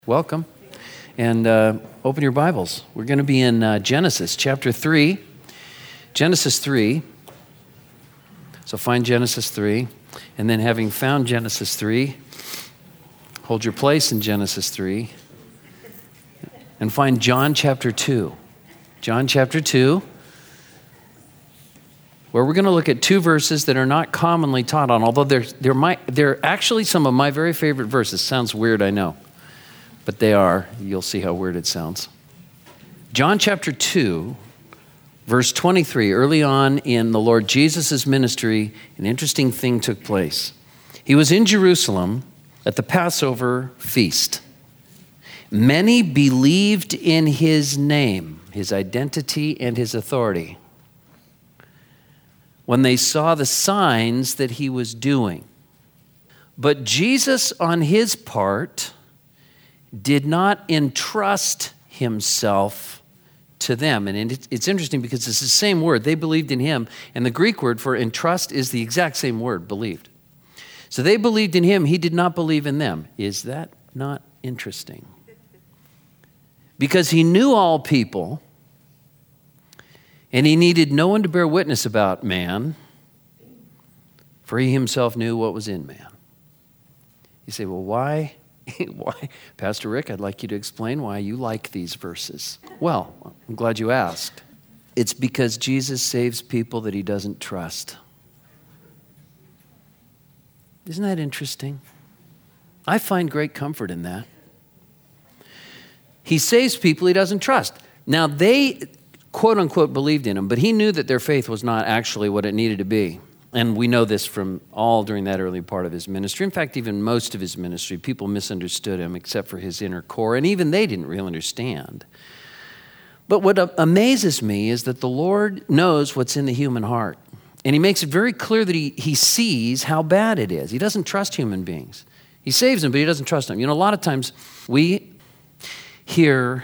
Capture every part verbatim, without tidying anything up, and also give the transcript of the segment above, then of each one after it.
Welcome, and uh, open your Bibles. We're going to be in uh, Genesis chapter three. Genesis three. So find Genesis three, and then having found Genesis three, hold your place in Genesis three, and find John chapter two. John chapter two, where we're going to look at two verses that are not commonly taught on, although they're, they're, my, they're actually some of my very favorite verses. Sounds weird, I know. But they are. You'll see how weird it sounds. John chapter two, verse twenty-three, early on in the Lord Jesus' ministry, an interesting thing took place. He was in Jerusalem at the Passover feast. Many believed in his name, his identity, and his authority when they saw the signs that he was doing. But Jesus, on his part, did not entrust himself to them. And it's interesting because it's the same word. They believed in him. And the Greek word for entrust is the exact same word, believed. So they believed in him. He did not believe in them. Is that not interesting? Because he knew all people, and he needed no one to bear witness about man, for he himself knew what was in man. You say, well, why? Why, Pastor Rick, I'd like you to explain why you like these verses. Well, I'm glad you asked. It's because Jesus saves people that he doesn't trust. Isn't that interesting? I find great comfort in that. He saves people he doesn't trust. Now, they, quote unquote, believed in him, but he knew that their faith was not actually what it needed to be. And we know this from all during that early part of his ministry. In fact, even most of his ministry, people misunderstood him except for his inner core, and even they didn't really understand. But what amazes me is that the Lord knows what's in the human heart. And he makes it very clear that he, he sees how bad it is. He doesn't trust human beings. He saves them, but he doesn't trust them. You know, a lot of times we hear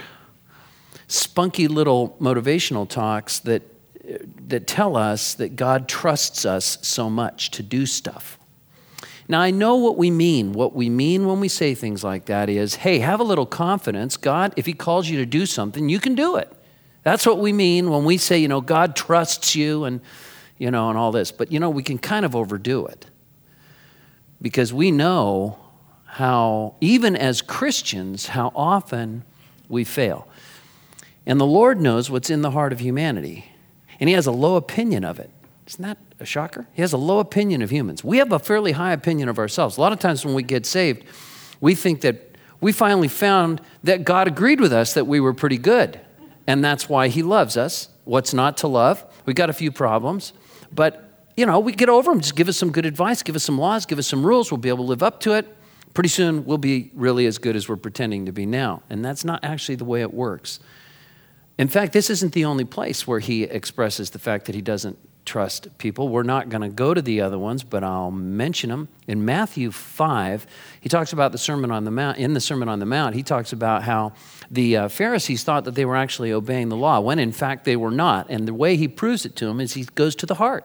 spunky little motivational talks that that tell us that God trusts us so much to do stuff. Now, I know what we mean. What we mean when we say things like that is, hey, have a little confidence. God, if he calls you to do something, you can do it. That's what we mean when we say, you know, God trusts you and, you know, and all this. But, you know, we can kind of overdo it because we know how, even as Christians, how often we fail. And the Lord knows what's in the heart of humanity. And he has a low opinion of it. Isn't that a shocker? He has a low opinion of humans. We have a fairly high opinion of ourselves. A lot of times when we get saved, we think that we finally found that God agreed with us that we were pretty good. And that's why he loves us. What's not to love? We got a few problems. But, you know, we get over them. Just give us some good advice. Give us some laws. Give us some rules. We'll be able to live up to it. Pretty soon we'll be really as good as we're pretending to be now. And that's not actually the way it works. In fact, this isn't the only place where he expresses the fact that he doesn't trust people. We're not going to go to the other ones, but I'll mention them. In Matthew five, he talks about the Sermon on the Mount. In the Sermon on the Mount, he talks about how the uh, Pharisees thought that they were actually obeying the law, when in fact they were not. And the way he proves it to them is he goes to the heart.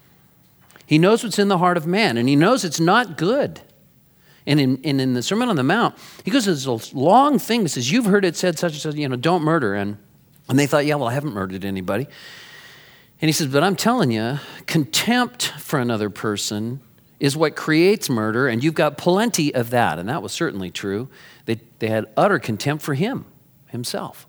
He knows what's in the heart of man, and he knows it's not good. And in, and in the Sermon on the Mount, he goes to this long thing that says, you've heard it said such and such, you know, don't murder. And And they thought, yeah, well, I haven't murdered anybody. And he says, but I'm telling you, contempt for another person is what creates murder, and you've got plenty of that. And that was certainly true. They, they had utter contempt for him, himself.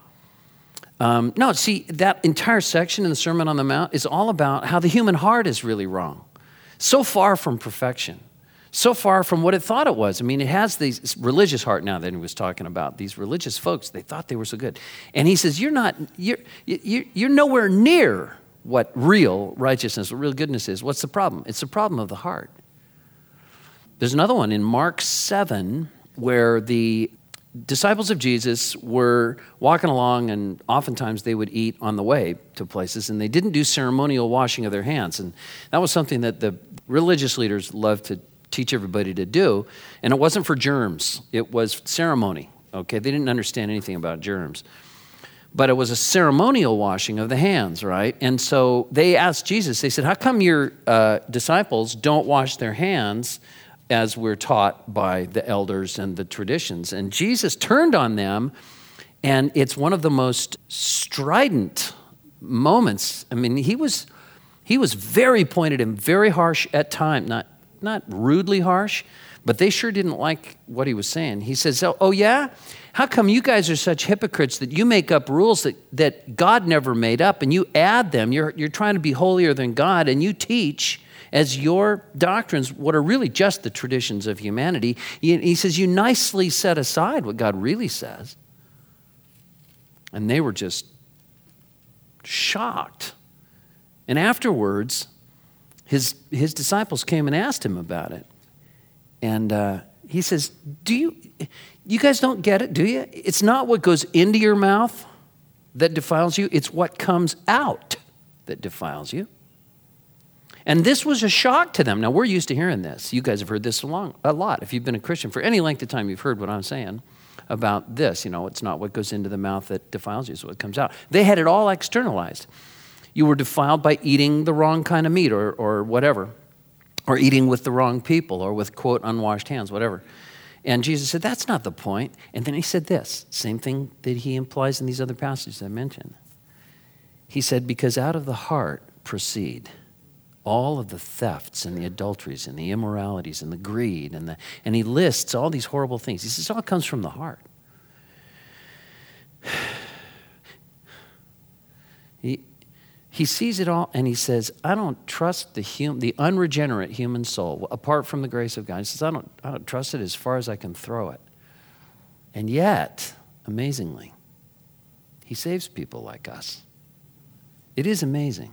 Um, no, see, that entire section in the Sermon on the Mount is all about how the human heart is really wrong. So far from perfection. So far from what it thought it was. I mean, it has these religious heart now that he was talking about. These religious folks, they thought they were so good. And he says, you're not, you're, you're, you're nowhere near what real righteousness, what real goodness is. What's the problem? It's the problem of the heart. There's another one in Mark seven where the disciples of Jesus were walking along, and oftentimes they would eat on the way to places, and they didn't do ceremonial washing of their hands. And that was something that the religious leaders loved to teach everybody to do, and it wasn't for germs. It was ceremony, okay? They didn't understand anything about germs. But it was a ceremonial washing of the hands, right? And so they asked Jesus, they said, how come your uh, disciples don't wash their hands as we're taught by the elders and the traditions. And Jesus turned on them, and it's one of the most strident moments. I mean, he was he was very pointed and very harsh at times, not not rudely harsh, but they sure didn't like what he was saying. He says, oh, oh yeah? How come you guys are such hypocrites that you make up rules that, that God never made up and you add them? You're, you're trying to be holier than God, and you teach as your doctrines what are really just the traditions of humanity. He, he says, you nicely set aside what God really says. And they were just shocked. And afterwards, his, his disciples came and asked him about it. And uh, he says, do you, you guys don't get it, do you? It's not what goes into your mouth that defiles you. It's what comes out that defiles you. And this was a shock to them. Now, we're used to hearing this. You guys have heard this a, long, a lot. If you've been a Christian for any length of time, you've heard what I'm saying about this. You know, it's not what goes into the mouth that defiles you, it's what comes out. They had it all externalized. You were defiled by eating the wrong kind of meat or, or whatever, or eating with the wrong people or with, quote, unwashed hands, whatever. And Jesus said, that's not the point. And then he said this, same thing that he implies in these other passages I mentioned. He said, because out of the heart proceed all of the thefts and the adulteries and the immoralities and the greed and the, and he lists all these horrible things. He says, it all comes from the heart. He, he sees it all and he says, I don't trust the hum, the unregenerate human soul apart from the grace of God. He says, I don't, I don't trust it as far as I can throw it. And yet, amazingly, he saves people like us. It is amazing.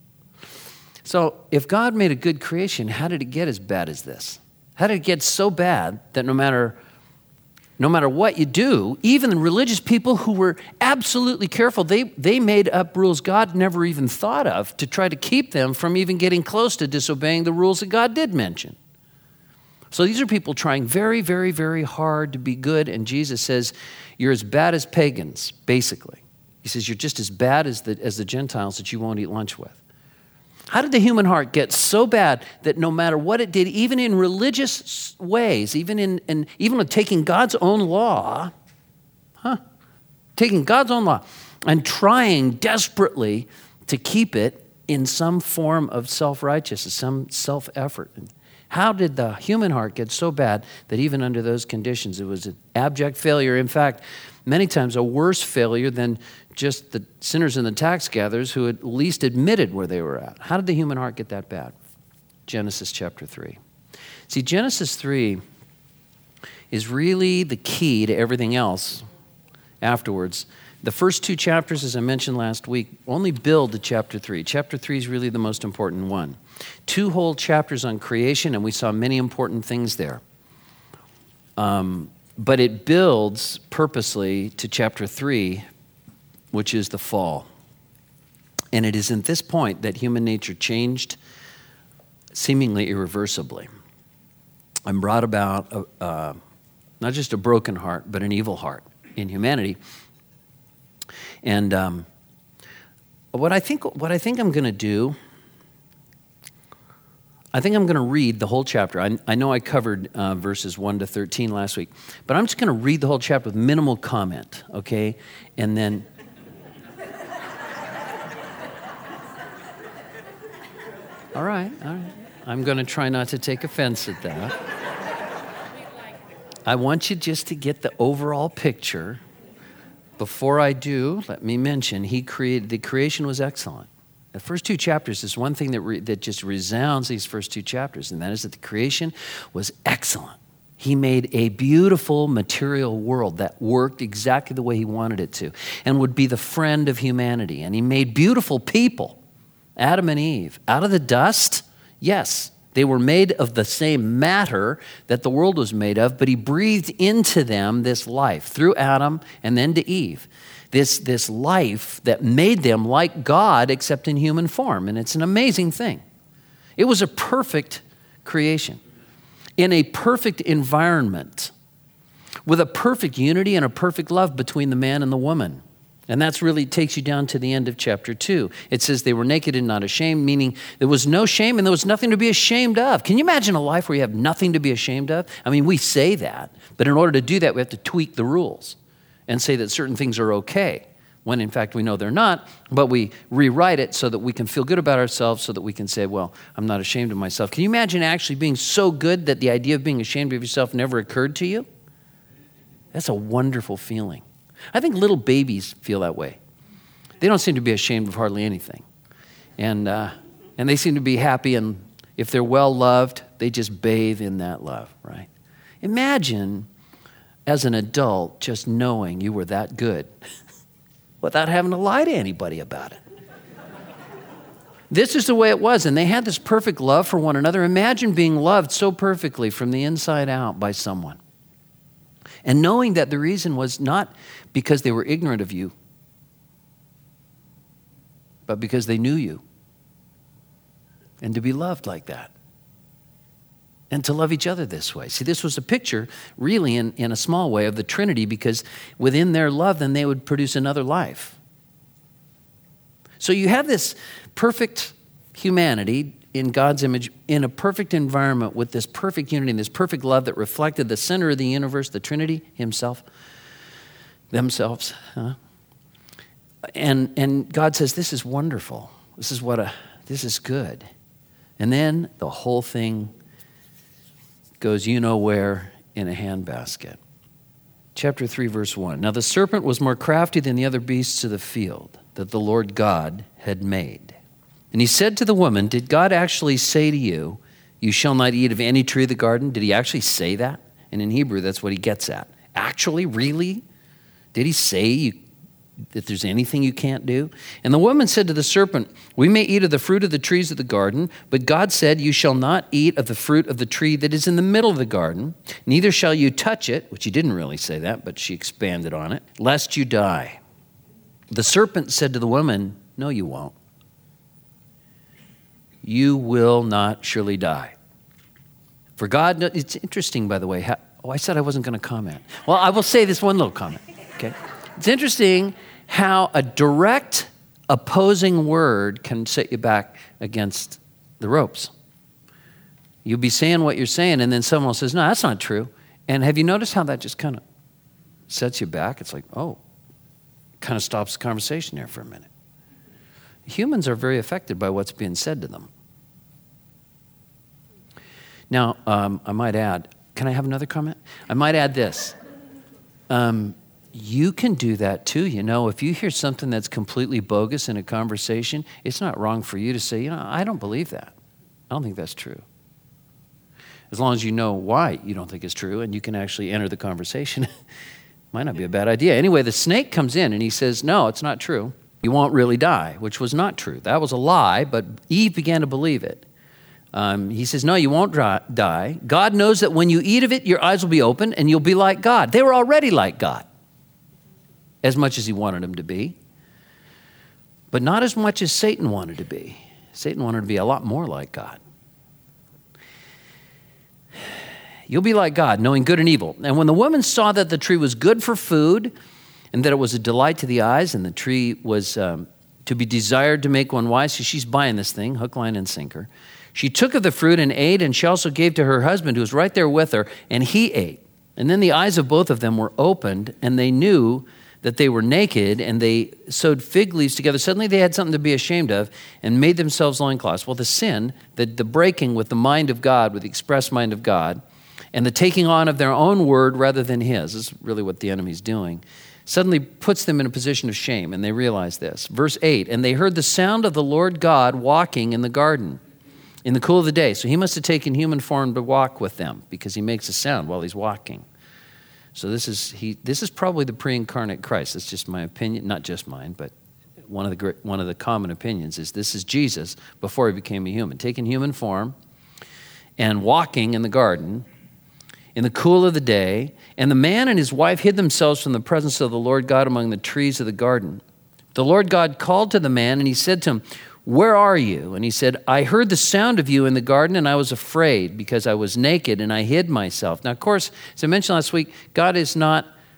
So if God made a good creation, how did it get as bad as this? How did it get so bad that no matter, no matter what you do, even the religious people who were absolutely careful, they, they made up rules God never even thought of to try to keep them from even getting close to disobeying the rules that God did mention. So these are people trying very, very, very hard to be good, and Jesus says, you're as bad as pagans, basically. He says, you're just as bad as the, as the Gentiles that you won't eat lunch with. How did the human heart get so bad that no matter what it did, even in religious ways, even in, in even with taking God's own law, huh? Taking God's own law and trying desperately to keep it in some form of self-righteousness, some self-effort. How did the human heart get so bad that even under those conditions, it was an abject failure? In fact, many times a worse failure than just the sinners and the tax gatherers who at least admitted where they were at. How did the human heart get that bad? Genesis chapter three. See, Genesis three is really the key to everything else afterwards. The first two chapters, as I mentioned last week, only build to chapter three. Chapter three is really the most important one. Two whole chapters on creation, and we saw many important things there. Um, but it builds purposely to chapter three, which is the fall. And it is at this point that human nature changed seemingly irreversibly and brought about a, uh, not just a broken heart, but an evil heart in humanity. And um, what I think, what I think I'm going to do, I think I'm going to read the whole chapter. I, I know I covered uh, verses one to thirteen last week, but I'm just going to read the whole chapter with minimal comment, okay? And then All right, all right. I'm going to try not to take offense at that. I want you just to get the overall picture. Before I do, let me mention, he created, the creation was excellent. The first two chapters is one thing that, re, that just resounds these first two chapters, and that is that the creation was excellent. He made a beautiful material world that worked exactly the way he wanted it to and would be the friend of humanity. And he made beautiful people. Adam and Eve, out of the dust, yes, they were made of the same matter that the world was made of, but he breathed into them this life through Adam and then to Eve. This, this life that made them like God except in human form, and it's an amazing thing. It was a perfect creation in a perfect environment with a perfect unity and a perfect love between the man and the woman. And that's really takes you down to the end of chapter two. It says they were naked and not ashamed, meaning there was no shame and there was nothing to be ashamed of. Can you imagine a life where you have nothing to be ashamed of? I mean, we say that, but in order to do that, we have to tweak the rules and say that certain things are okay, when in fact we know they're not, but we rewrite it so that we can feel good about ourselves, so that we can say, well, I'm not ashamed of myself. Can you imagine actually being so good that the idea of being ashamed of yourself never occurred to you? That's a wonderful feeling. I think little babies feel that way. They don't seem to be ashamed of hardly anything. And uh, and they seem to be happy, and if they're well loved, they just bathe in that love, right? Imagine as an adult just knowing you were that good without having to lie to anybody about it. This is the way it was, and they had this perfect love for one another. Imagine being loved so perfectly from the inside out by someone. And knowing that the reason was not because they were ignorant of you, but because they knew you. And to be loved like that. And to love each other this way. See, this was a picture, really, in, in a small way, of the Trinity, because within their love, then they would produce another life. So you have this perfect humanity in God's image, in a perfect environment with this perfect unity and this perfect love that reflected the center of the universe, the Trinity himself, themselves. Huh? And and God says, this is wonderful. This is what a, this is good. And then the whole thing goes you know where in a handbasket. Chapter three, verse one. Now the serpent was more crafty than the other beasts of the field that the Lord God had made. And he said to the woman, did God actually say to you, you shall not eat of any tree of the garden? Did he actually say that? And in Hebrew, that's what he gets at. Actually, really? Did he say you, that there's anything you can't do? And the woman said to the serpent, we may eat of the fruit of the trees of the garden, but God said, you shall not eat of the fruit of the tree that is in the middle of the garden, neither shall you touch it, which he didn't really say that, but she expanded on it, lest you die. The serpent said to the woman, no, you won't. You will not surely die. For God, it's interesting, by the way. How, oh, I said I wasn't going to comment. Well, I will say this one little comment, okay? It's interesting how a direct opposing word can set you back against the ropes. You'll be saying what you're saying, and then someone says, no, that's not true. And have you noticed how that just kind of sets you back? It's like, oh, kind of stops the conversation there for a minute. Humans are very affected by what's being said to them. Now, um, I might add, can I have another comment? I might add this. Um, you can do that too. You know, if you hear something that's completely bogus in a conversation, it's not wrong for you to say, you know, I don't believe that. I don't think that's true. As long as you know why you don't think it's true and you can actually enter the conversation, might not be a bad idea. Anyway, the snake comes in and he says, no, it's not true. You won't really die, which was not true. That was a lie, but Eve began to believe it. Um, he says, no, you won't die. God knows that when you eat of it, your eyes will be open and you'll be like God. They were already like God, as much as he wanted them to be, but not as much as Satan wanted to be. Satan wanted to be a lot more like God. You'll be like God, knowing good and evil. And when the woman saw that the tree was good for food and that it was a delight to the eyes and the tree was um, to be desired to make one wise, so she's buying this thing, hook, line, and sinker. She took of the fruit and ate, and she also gave to her husband who was right there with her, and he ate. And then the eyes of both of them were opened, and they knew that they were naked, and they sewed fig leaves together. Suddenly they had something to be ashamed of and made themselves loincloths. Well, the sin, the, the breaking with the mind of God, with the express mind of God, and the taking on of their own word rather than his, is really what the enemy's doing, suddenly puts them in a position of shame, and they realize this. Verse eight, and they heard the sound of the Lord God walking in the garden in the cool of the day. So he must have taken human form to walk with them because he makes a sound while he's walking. So this is he. This is probably the pre-incarnate Christ. That's just my opinion, not just mine, but one of the great, one of the common opinions is this is Jesus before he became a human, taking human form and walking in the garden in the cool of the day. And the man and his wife hid themselves from the presence of the Lord God among the trees of the garden. The Lord God called to the man, and he said to him, where are you? And he said, I heard the sound of you in the garden, and I was afraid because I was naked and I hid myself. Now, of course, as I mentioned last week, God is not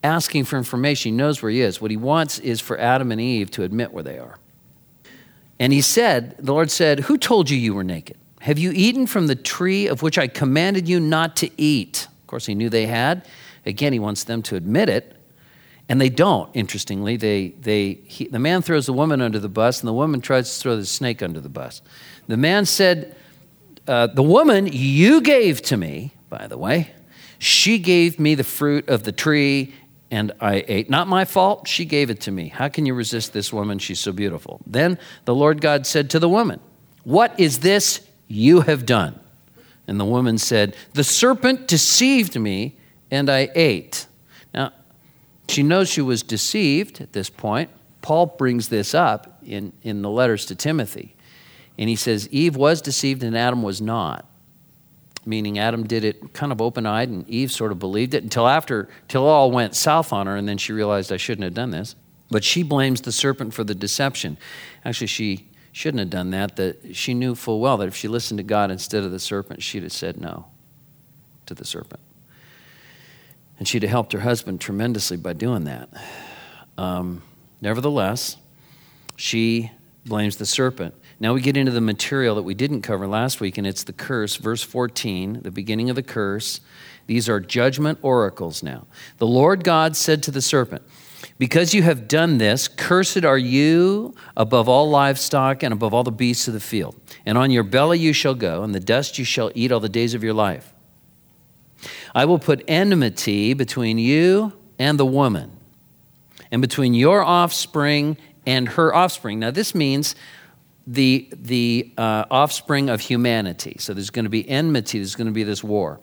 asking for information. He knows where he is. What he wants is for Adam and Eve to admit where they are. And he said, the Lord said, who told you you were naked? Have you eaten from the tree of which I commanded you not to eat? Of course, he knew they had. Again, he wants them to admit it. And they don't, interestingly. They, they, he, the man throws the woman under the bus, and the woman tries to throw the snake under the bus. The man said, uh, the woman you gave to me, by the way, she gave me the fruit of the tree, and I ate. Not my fault, she gave it to me. How can you resist this woman? She's so beautiful. Then the Lord God said to the woman, what is this you have done? And the woman said, the serpent deceived me, and I ate. Now, she knows she was deceived at this point. Paul brings this up in, in the letters to Timothy. And he says, Eve was deceived and Adam was not. Meaning Adam did it kind of open-eyed and Eve sort of believed it until after, till it all went south on her, and then she realized I shouldn't have done this. But she blames the serpent for the deception. Actually, she shouldn't have done that. That she knew full well that if she listened to God instead of the serpent, she'd have said no to the serpent. And she'd have helped her husband tremendously by doing that. Um, nevertheless, she blames the serpent. Now we get into the material that we didn't cover last week, and it's the curse. Verse fourteen, the beginning of the curse. These are judgment oracles now. The Lord God said to the serpent, because you have done this, cursed are you above all livestock and above all the beasts of the field. And on your belly you shall go, and the dust you shall eat all the days of your life. I will put enmity between you and the woman, and between your offspring and her offspring. Now this means the, the uh, offspring of humanity. So there's going to be enmity, there's going to be this war.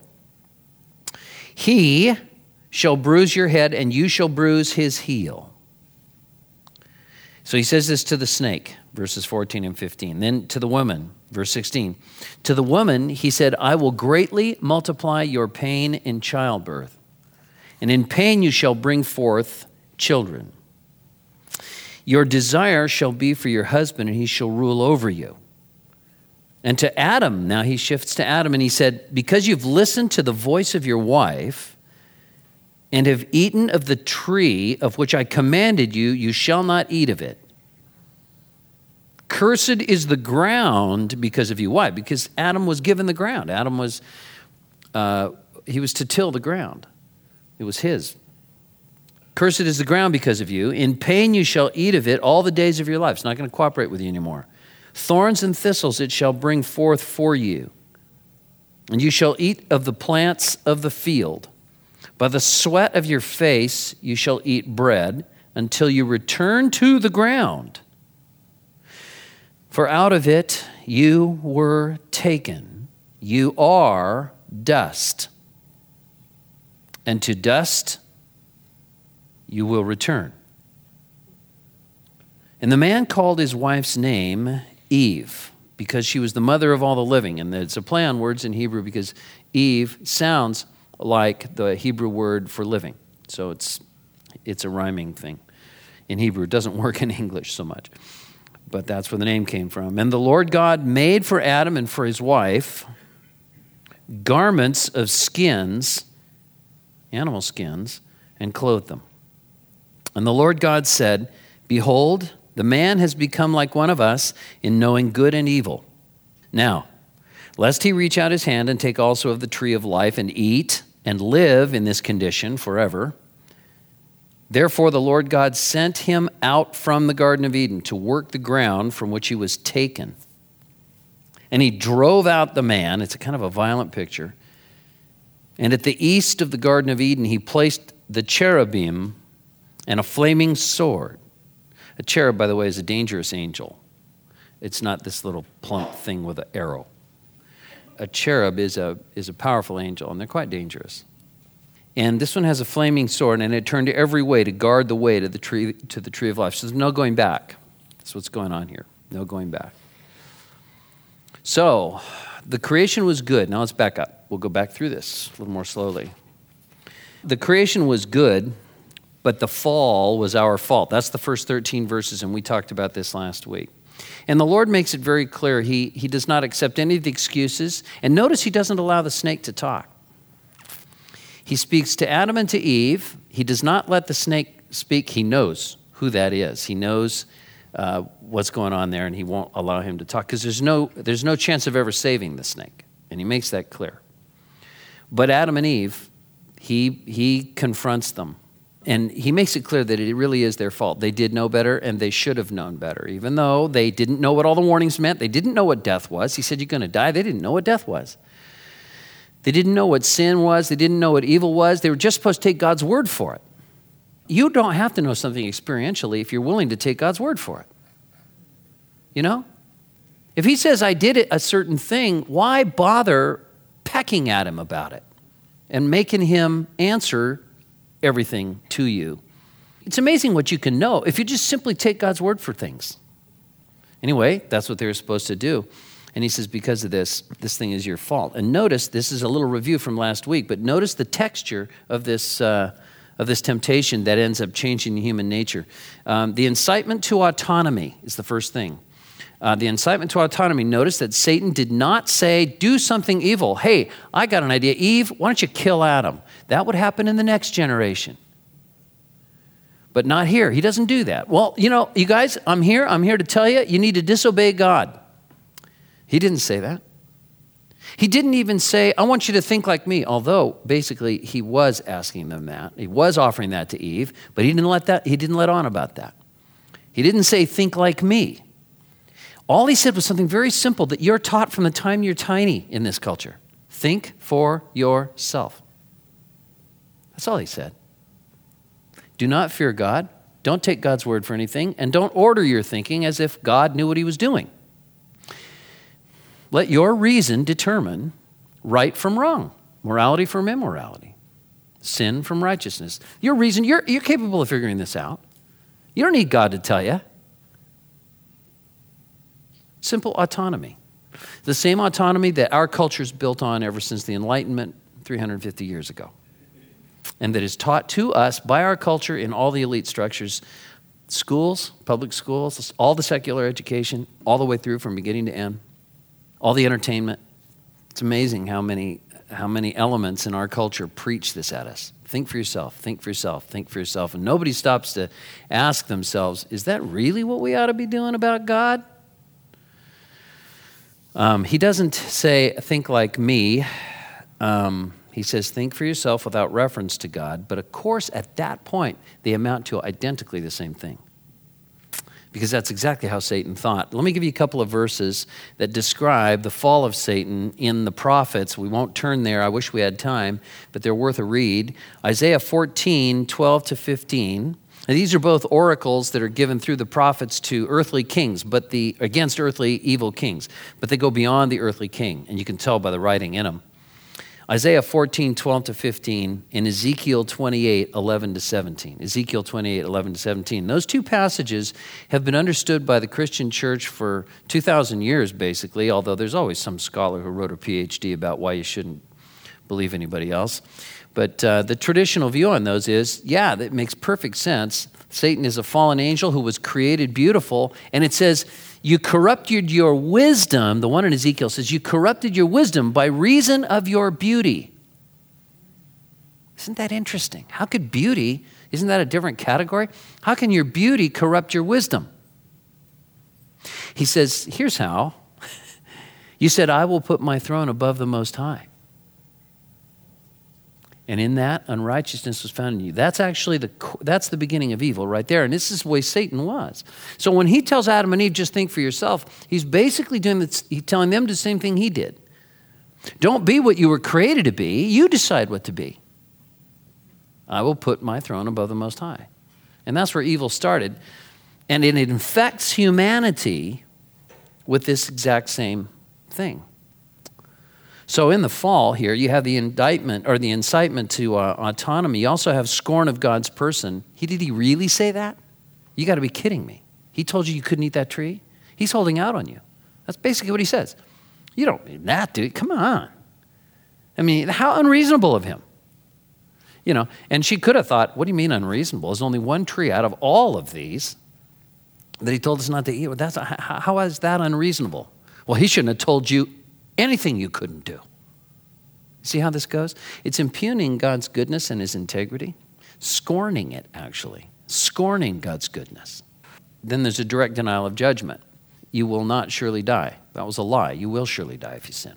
He shall bruise your head, and you shall bruise his heel. So he says this to the snake, verses fourteen and fifteen. Then to the woman, verse sixteen. To the woman, he said, I will greatly multiply your pain in childbirth, and in pain you shall bring forth children. Your desire shall be for your husband, and he shall rule over you. And to Adam, now he shifts to Adam, and he said, because you've listened to the voice of your wife, and have eaten of the tree of which I commanded you, you shall not eat of it. Cursed is the ground because of you. Why? Because Adam was given the ground. Adam was, uh, he was to till the ground. It was his. Cursed is the ground because of you. In pain you shall eat of it all the days of your life. It's not going to cooperate with you anymore. Thorns and thistles it shall bring forth for you. And you shall eat of the plants of the field. By the sweat of your face you shall eat bread until you return to the ground. For out of it you were taken. You are dust. And to dust you will return. And the man called his wife's name Eve, because she was the mother of all the living. And it's a play on words in Hebrew because Eve sounds like the Hebrew word for living. So it's it's a rhyming thing in Hebrew. It doesn't work in English so much. But that's where the name came from. And the Lord God made for Adam and for his wife garments of skins, animal skins, and clothed them. And the Lord God said, behold, the man has become like one of us in knowing good and evil. Now, lest he reach out his hand and take also of the tree of life and eat and live in this condition forever. Therefore the Lord God sent him out from the Garden of Eden to work the ground from which he was taken. And he drove out the man. It's a kind of a violent picture. And at the east of the Garden of Eden, he placed the cherubim and a flaming sword. A cherub, by the way, is a dangerous angel. It's not this little plump thing with an arrow. A cherub is a is a powerful angel, and they're quite dangerous. And this one has a flaming sword, and it turned every way to guard the way to the tree to the tree of life. So there's no going back. That's what's going on here. No going back. So the creation was good. Now let's back up. We'll go back through this a little more slowly. The creation was good, but the fall was our fault. That's the first thirteen verses, and we talked about this last week. And the Lord makes it very clear. He, he does not accept any of the excuses. And notice he doesn't allow the snake to talk. He speaks to Adam and to Eve, he does not let the snake speak. He knows who that is. He knows uh, what's going on there, and he won't allow him to talk because there's no, there's no chance of ever saving the snake, and he makes that clear. But Adam and Eve, he, he confronts them, and he makes it clear that it really is their fault. They did know better, and they should have known better. Even though they didn't know what all the warnings meant, they didn't know what death was. He said, you're going to die. They didn't know what death was. They didn't know what sin was. They didn't know what evil was. They were just supposed to take God's word for it. You don't have to know something experientially if you're willing to take God's word for it. You know? If he says, I did it, a certain thing, why bother pecking at him about it and making him answer everything to you? It's amazing what you can know if you just simply take God's word for things. Anyway, that's what they were supposed to do. And he says, because of this, this thing is your fault. And notice, this is a little review from last week, but notice the texture of this uh, of this temptation that ends up changing human nature. Um, the incitement to autonomy is the first thing. Uh, the incitement to autonomy, notice that Satan did not say, do something evil. Hey, I got an idea. Eve, why don't you kill Adam? That would happen in the next generation. But not here. He doesn't do that. Well, you know, you guys, I'm here. I'm here to tell you, you need to disobey God. He didn't say that. He didn't even say, I want you to think like me, although basically he was asking them that. He was offering that to Eve, but he didn't let that, he didn't let on about that. He didn't say, think like me. All he said was something very simple that you're taught from the time you're tiny in this culture. Think for yourself. That's all he said. Do not fear God. Don't take God's word for anything, and don't order your thinking as if God knew what he was doing. Let your reason determine right from wrong, morality from immorality, sin from righteousness. Your reason, you're, you're capable of figuring this out. You don't need God to tell you. Simple autonomy. The same autonomy that our culture's built on ever since the Enlightenment three hundred fifty years ago. And that is taught to us by our culture in all the elite structures, schools, public schools, all the secular education, all the way through from beginning to end. All the entertainment. It's amazing how many how many elements in our culture preach this at us. Think for yourself, think for yourself, think for yourself. And nobody stops to ask themselves, is that really what we ought to be doing about God? Um, he doesn't say, think like me. Um, he says, think for yourself without reference to God. But of course, at that point, they amount to identically the same thing. Because that's exactly how Satan thought. Let me give you a couple of verses that describe the fall of Satan in the prophets. We won't turn there. I wish we had time, but they're worth a read. Isaiah fourteen, twelve to fifteen. And these are both oracles that are given through the prophets to earthly kings, but the against earthly evil kings. But they go beyond the earthly king, and you can tell by the writing in them. Isaiah fourteen, twelve to fifteen, and Ezekiel twenty-eight, eleven to seventeen. Ezekiel twenty-eight, eleven to seventeen. Those two passages have been understood by the Christian church for two thousand years, basically, although there's always some scholar who wrote a P H D about why you shouldn't believe anybody else. But uh, the traditional view on those is, yeah, that makes perfect sense. Satan is a fallen angel who was created beautiful, and it says, you corrupted your wisdom. The one in Ezekiel says, you corrupted your wisdom by reason of your beauty. Isn't that interesting? How could beauty, isn't that a different category? How can your beauty corrupt your wisdom? He says, here's how. You said, I will put my throne above the Most High. And in that, unrighteousness was found in you. That's actually the that's the beginning of evil right there. And this is the way Satan was. So when he tells Adam and Eve, just think for yourself, he's basically doing this, he's telling them the same thing he did. Don't be what you were created to be. You decide what to be. I will put my throne above the Most High. And that's where evil started. And it infects humanity with this exact same thing. So in the fall here, you have the indictment or the incitement to uh, autonomy. You also have scorn of God's person. He, did he really say that? You got to be kidding me. He told you you couldn't eat that tree? He's holding out on you. That's basically what he says. You don't need that, dude. Come on. I mean, how unreasonable of him. You know, and she could have thought, what do you mean unreasonable? There's only one tree out of all of these that he told us not to eat. Well, that's, how, how is that unreasonable? Well, he shouldn't have told you anything you couldn't do. See how this goes? It's impugning God's goodness and his integrity. scorning it, actually, scorning God's goodness. Then there's a direct denial of judgment. You will not surely die. That was a lie. You will surely die if you sin.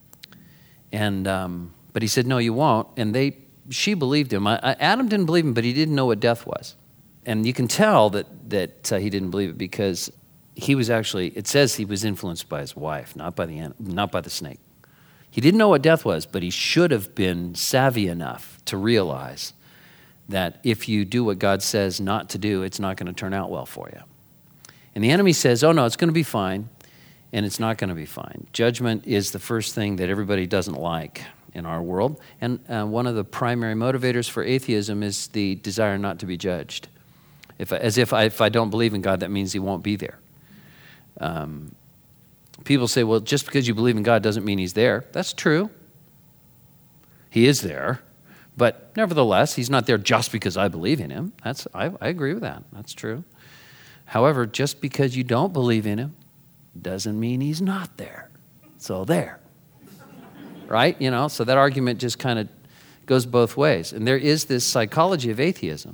And um, but he said, no, you won't. And they, she believed him. I, I, Adam didn't believe him, but he didn't know what death was. And you can tell that that uh, he didn't believe it because he was actually, it says he was influenced by his wife, not by the not by the snake. He didn't know what death was, but he should have been savvy enough to realize that if you do what God says not to do, it's not going to turn out well for you. And the enemy says, oh no, it's going to be fine, and it's not going to be fine. Judgment is the first thing that everybody doesn't like in our world, and uh, one of the primary motivators for atheism is the desire not to be judged. If, as if I, if I don't believe in God, that means he won't be there. Um, people say, well, just because you believe in God doesn't mean he's there. That's true. He is there. But nevertheless, he's not there just because I believe in him. That's I, I agree with that. That's true. However, just because you don't believe in him doesn't mean he's not there. So there. Right? You know, so that argument just kind of goes both ways. And there is this psychology of atheism.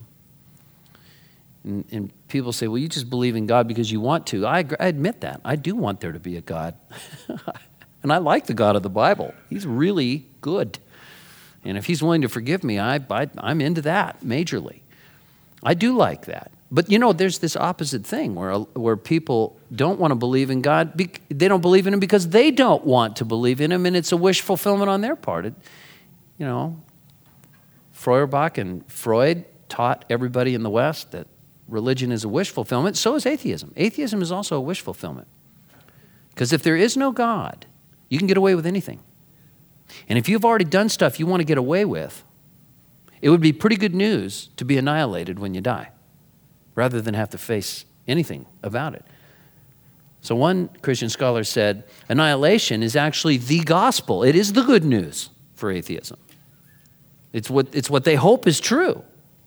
And, and people say, well, you just believe in God because you want to. I, I admit that. I do want there to be a God. And I like the God of the Bible. He's really good. And if he's willing to forgive me, I, I, I'm into that majorly. I do like that. But, you know, there's this opposite thing where where people don't want to believe in God. They don't believe in him because they don't want to believe in him, and it's a wish fulfillment on their part. It, you know, Feuerbach and Freud taught everybody in the West that religion is a wish fulfillment. So is atheism. Atheism is also a wish fulfillment. Because if there is no God, you can get away with anything. And if you've already done stuff you want to get away with, it would be pretty good news to be annihilated when you die, rather than have to face anything about it. So one Christian scholar said, annihilation is actually the gospel. It is the good news for atheism. It's what, it's what they hope is true.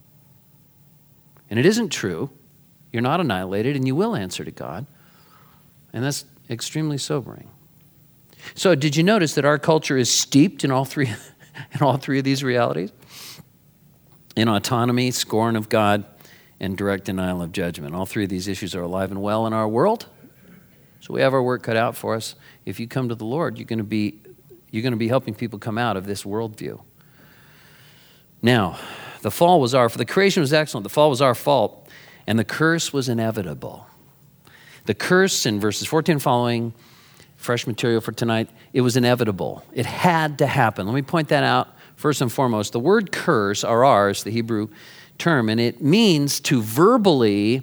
And it isn't true. You're not annihilated, and you will answer to God. And that's extremely sobering. So did you notice that our culture is steeped in all three, in all three of these realities? In autonomy, scorn of God, and direct denial of judgment. All three of these issues are alive and well in our world. So we have our work cut out for us. If you come to the Lord, you're going to be, you're going to be helping people come out of this worldview. Now, the fall was our, for the creation was excellent, the fall was our fault, and the curse was inevitable. The curse in verses fourteen following, fresh material for tonight, it was inevitable. It had to happen. Let me point that out first and foremost. The word curse, arar, is the Hebrew term, and it means to verbally,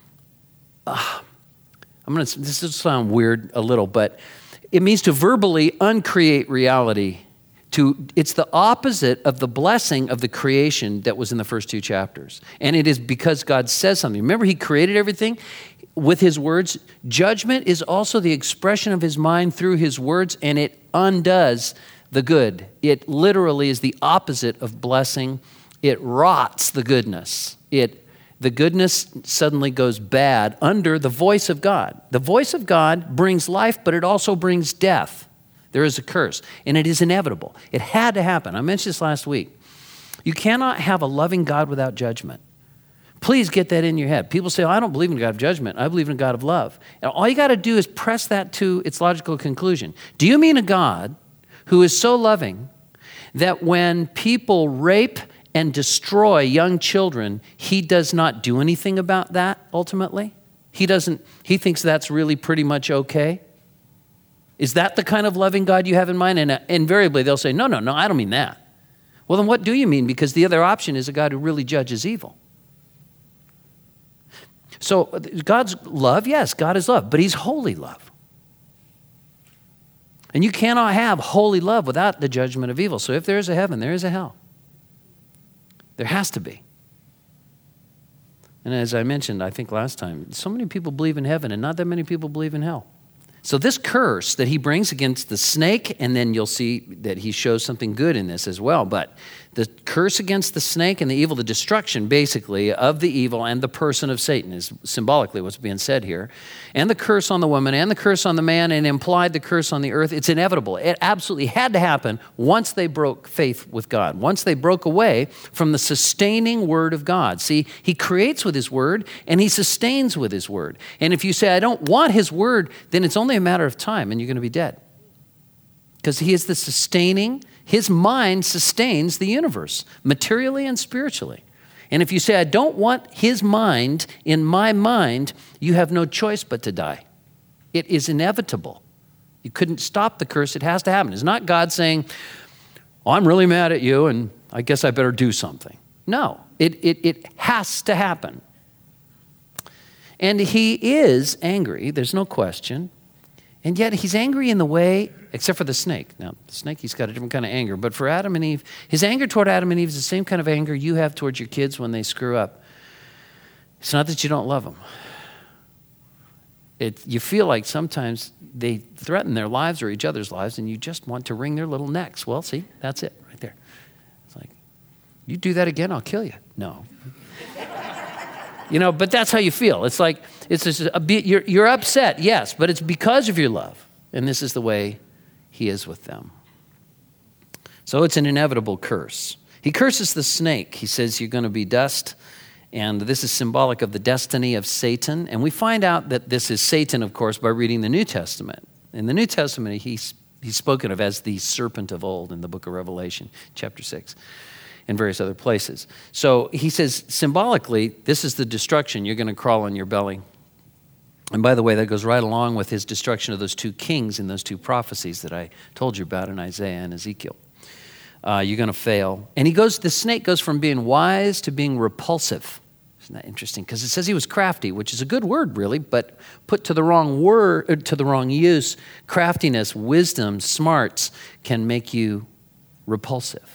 uh, I'm going to, this will sound weird a little, but it means to verbally uncreate reality. To, it's the opposite of the blessing of the creation that was in the first two chapters. And it is because God says something. Remember, he created everything with his words. Judgment is also the expression of his mind through his words, and it undoes the good. It literally is the opposite of blessing. It rots the goodness. It, the goodness suddenly goes bad under the voice of God. The voice of God brings life, but it also brings death. There is a curse, and it is inevitable. It had to happen. I mentioned this last week. You cannot have a loving God without judgment. Please get that in your head. People say, oh, I don't believe in a God of judgment. I believe in a God of love. And all you got to do is press that to its logical conclusion. Do you mean a God who is so loving that when people rape and destroy young children, he does not do anything about that ultimately? He doesn't, he thinks that's really pretty much okay? Is that the kind of loving God you have in mind? And uh, invariably they'll say, no, no, no, I don't mean that. Well, then what do you mean? Because the other option is a God who really judges evil. So God's love, yes, God is love, but he's holy love. And you cannot have holy love without the judgment of evil. So if there is a heaven, there is a hell. There has to be. And as I mentioned, I think last time, so many people believe in heaven and not that many people believe in hell. So this curse that he brings against the snake, and then you'll see that he shows something good in this as well, but the curse against the snake and the evil, the destruction basically of the evil and the person of Satan is symbolically what's being said here. And the curse on the woman and the curse on the man, and implied the curse on the earth. It's inevitable. It absolutely had to happen once they broke faith with God, once they broke away from the sustaining word of God. See, he creates with his word and he sustains with his word. And if you say, I don't want his word, then it's only a matter of time and you're going to be dead. Because he is the sustaining, his mind sustains the universe, materially and spiritually. And if you say, I don't want his mind in my mind, you have no choice but to die. It is inevitable. You couldn't stop the curse. It has to happen. It's not God saying, oh, I'm really mad at you and I guess I better do something. No, it, it, it has to happen. And he is angry, there's no question. And yet he's angry in the way, except for the snake. Now, the snake, he's got a different kind of anger. But for Adam and Eve, his anger toward Adam and Eve is the same kind of anger you have towards your kids when they screw up. It's not that you don't love them. It, you feel like sometimes they threaten their lives or each other's lives, and you just want to wring their little necks. Well, see, that's it right there. It's like, you do that again, I'll kill you. No. You know, but that's how you feel. It's like, it's just a bit, you're, you're upset, yes, but it's because of your love. And this is the way he is with them. So it's an inevitable curse. He curses the snake. He says, you're going to be dust. And this is symbolic of the destiny of Satan. And we find out that this is Satan, of course, by reading the New Testament. In the New Testament, he's, he's spoken of as the serpent of old in the book of Revelation, chapter six. And various other places. So he says, symbolically, this is the destruction. You're going to crawl on your belly. And by the way, that goes right along with his destruction of those two kings in those two prophecies that I told you about in Isaiah and Ezekiel. Uh, you're going to fail. And he goes, the snake goes from being wise to being repulsive. Isn't that interesting? Because it says he was crafty, which is a good word, really, but put to the wrong word, to the wrong use, craftiness, wisdom, smarts can make you repulsive.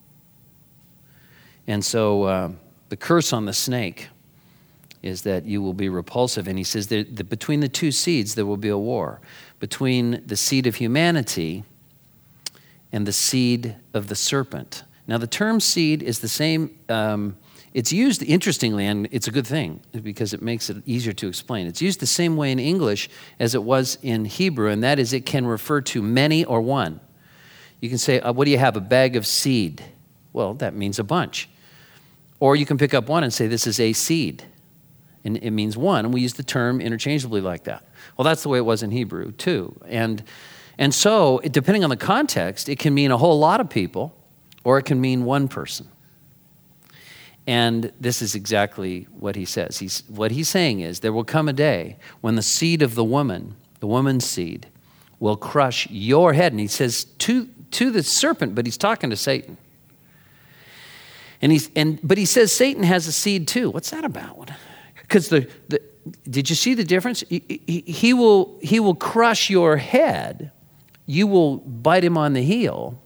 And so uh, the curse on the snake is that you will be repulsive. And he says that, that between the two seeds, there will be a war. Between the seed of humanity and the seed of the serpent. Now, the term seed is the same. Um, it's used, interestingly, and it's a good thing because it makes it easier to explain. It's used the same way in English as it was in Hebrew, and that is it can refer to many or one. You can say, uh, what do you have, a bag of seed? Well, that means a bunch. Or you can pick up one and say, this is a seed. And it means one. And we use the term interchangeably like that. Well, that's the way it was in Hebrew, too. And, and so, depending on the context, it can mean a whole lot of people, or it can mean one person. And this is exactly what he says. He's, what he's saying is, there will come a day when the seed of the woman, the woman's seed, will crush your head. And he says to, to the serpent, but he's talking to Satan. And he's and but he says Satan has a seed too. What's that about? Because the, the did you see the difference? He, he, he will he will crush your head. You will bite him on the heel.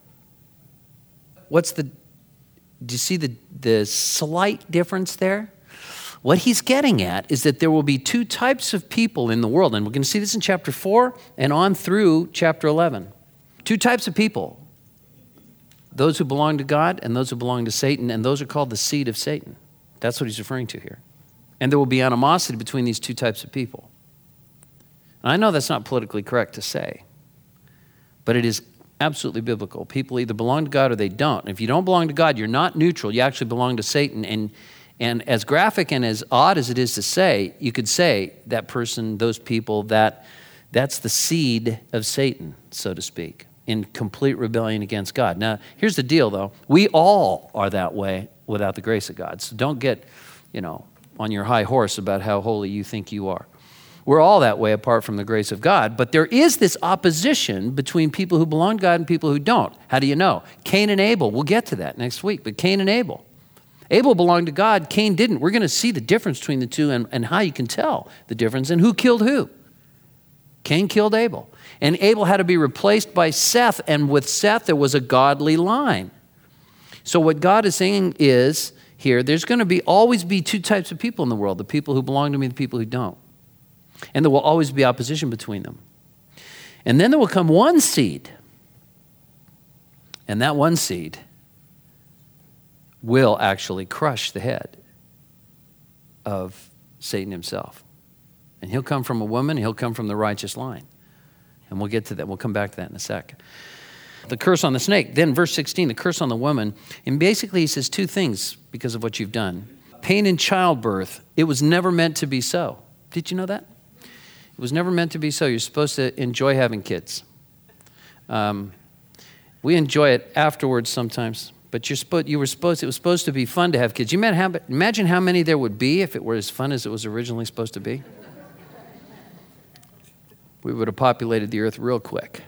What's the? Do you see the the slight difference there? What he's getting at is that there will be two types of people in the world, and we're going to see this in chapter four and on through chapter eleven. Two types of people. Those who belong to God and those who belong to Satan, and those are called the seed of Satan. That's what he's referring to here. And there will be animosity between these two types of people. And I know that's not politically correct to say, but it is absolutely biblical. People either belong to God or they don't. And if you don't belong to God, you're not neutral. You actually belong to Satan. And, and as graphic and as odd as it is to say, you could say that person, those people, that that's the seed of Satan, so to speak, in complete rebellion against God. Now, here's the deal, though. We all are that way without the grace of God. So don't get, you know, on your high horse about how holy you think you are. We're all that way apart from the grace of God. But there is this opposition between people who belong to God and people who don't. How do you know? Cain and Abel. We'll get to that next week. But Cain and Abel. Abel belonged to God. Cain didn't. We're going to see the difference between the two and, and how you can tell the difference and who killed who. Cain killed Abel. And Abel had to be replaced by Seth. And with Seth, there was a godly line. So what God is saying is here, there's going to be always be two types of people in the world, the people who belong to me and the people who don't. And there will always be opposition between them. And then there will come one seed. And that one seed will actually crush the head of Satan himself. And he'll come from a woman, he'll come from the righteous line. And we'll get to that, we'll come back to that in a second. The curse on the snake, then verse sixteen, the curse on the woman. And basically he says two things because of what you've done. Pain in childbirth, it was never meant to be so. Did you know that? It was never meant to be so. You're supposed to enjoy having kids. Um, we enjoy it afterwards sometimes. But you're supposed, you were supposed, it was supposed to be fun to have kids. You imagine how many there would be if it were as fun as it was originally supposed to be? We would have populated the earth real quick.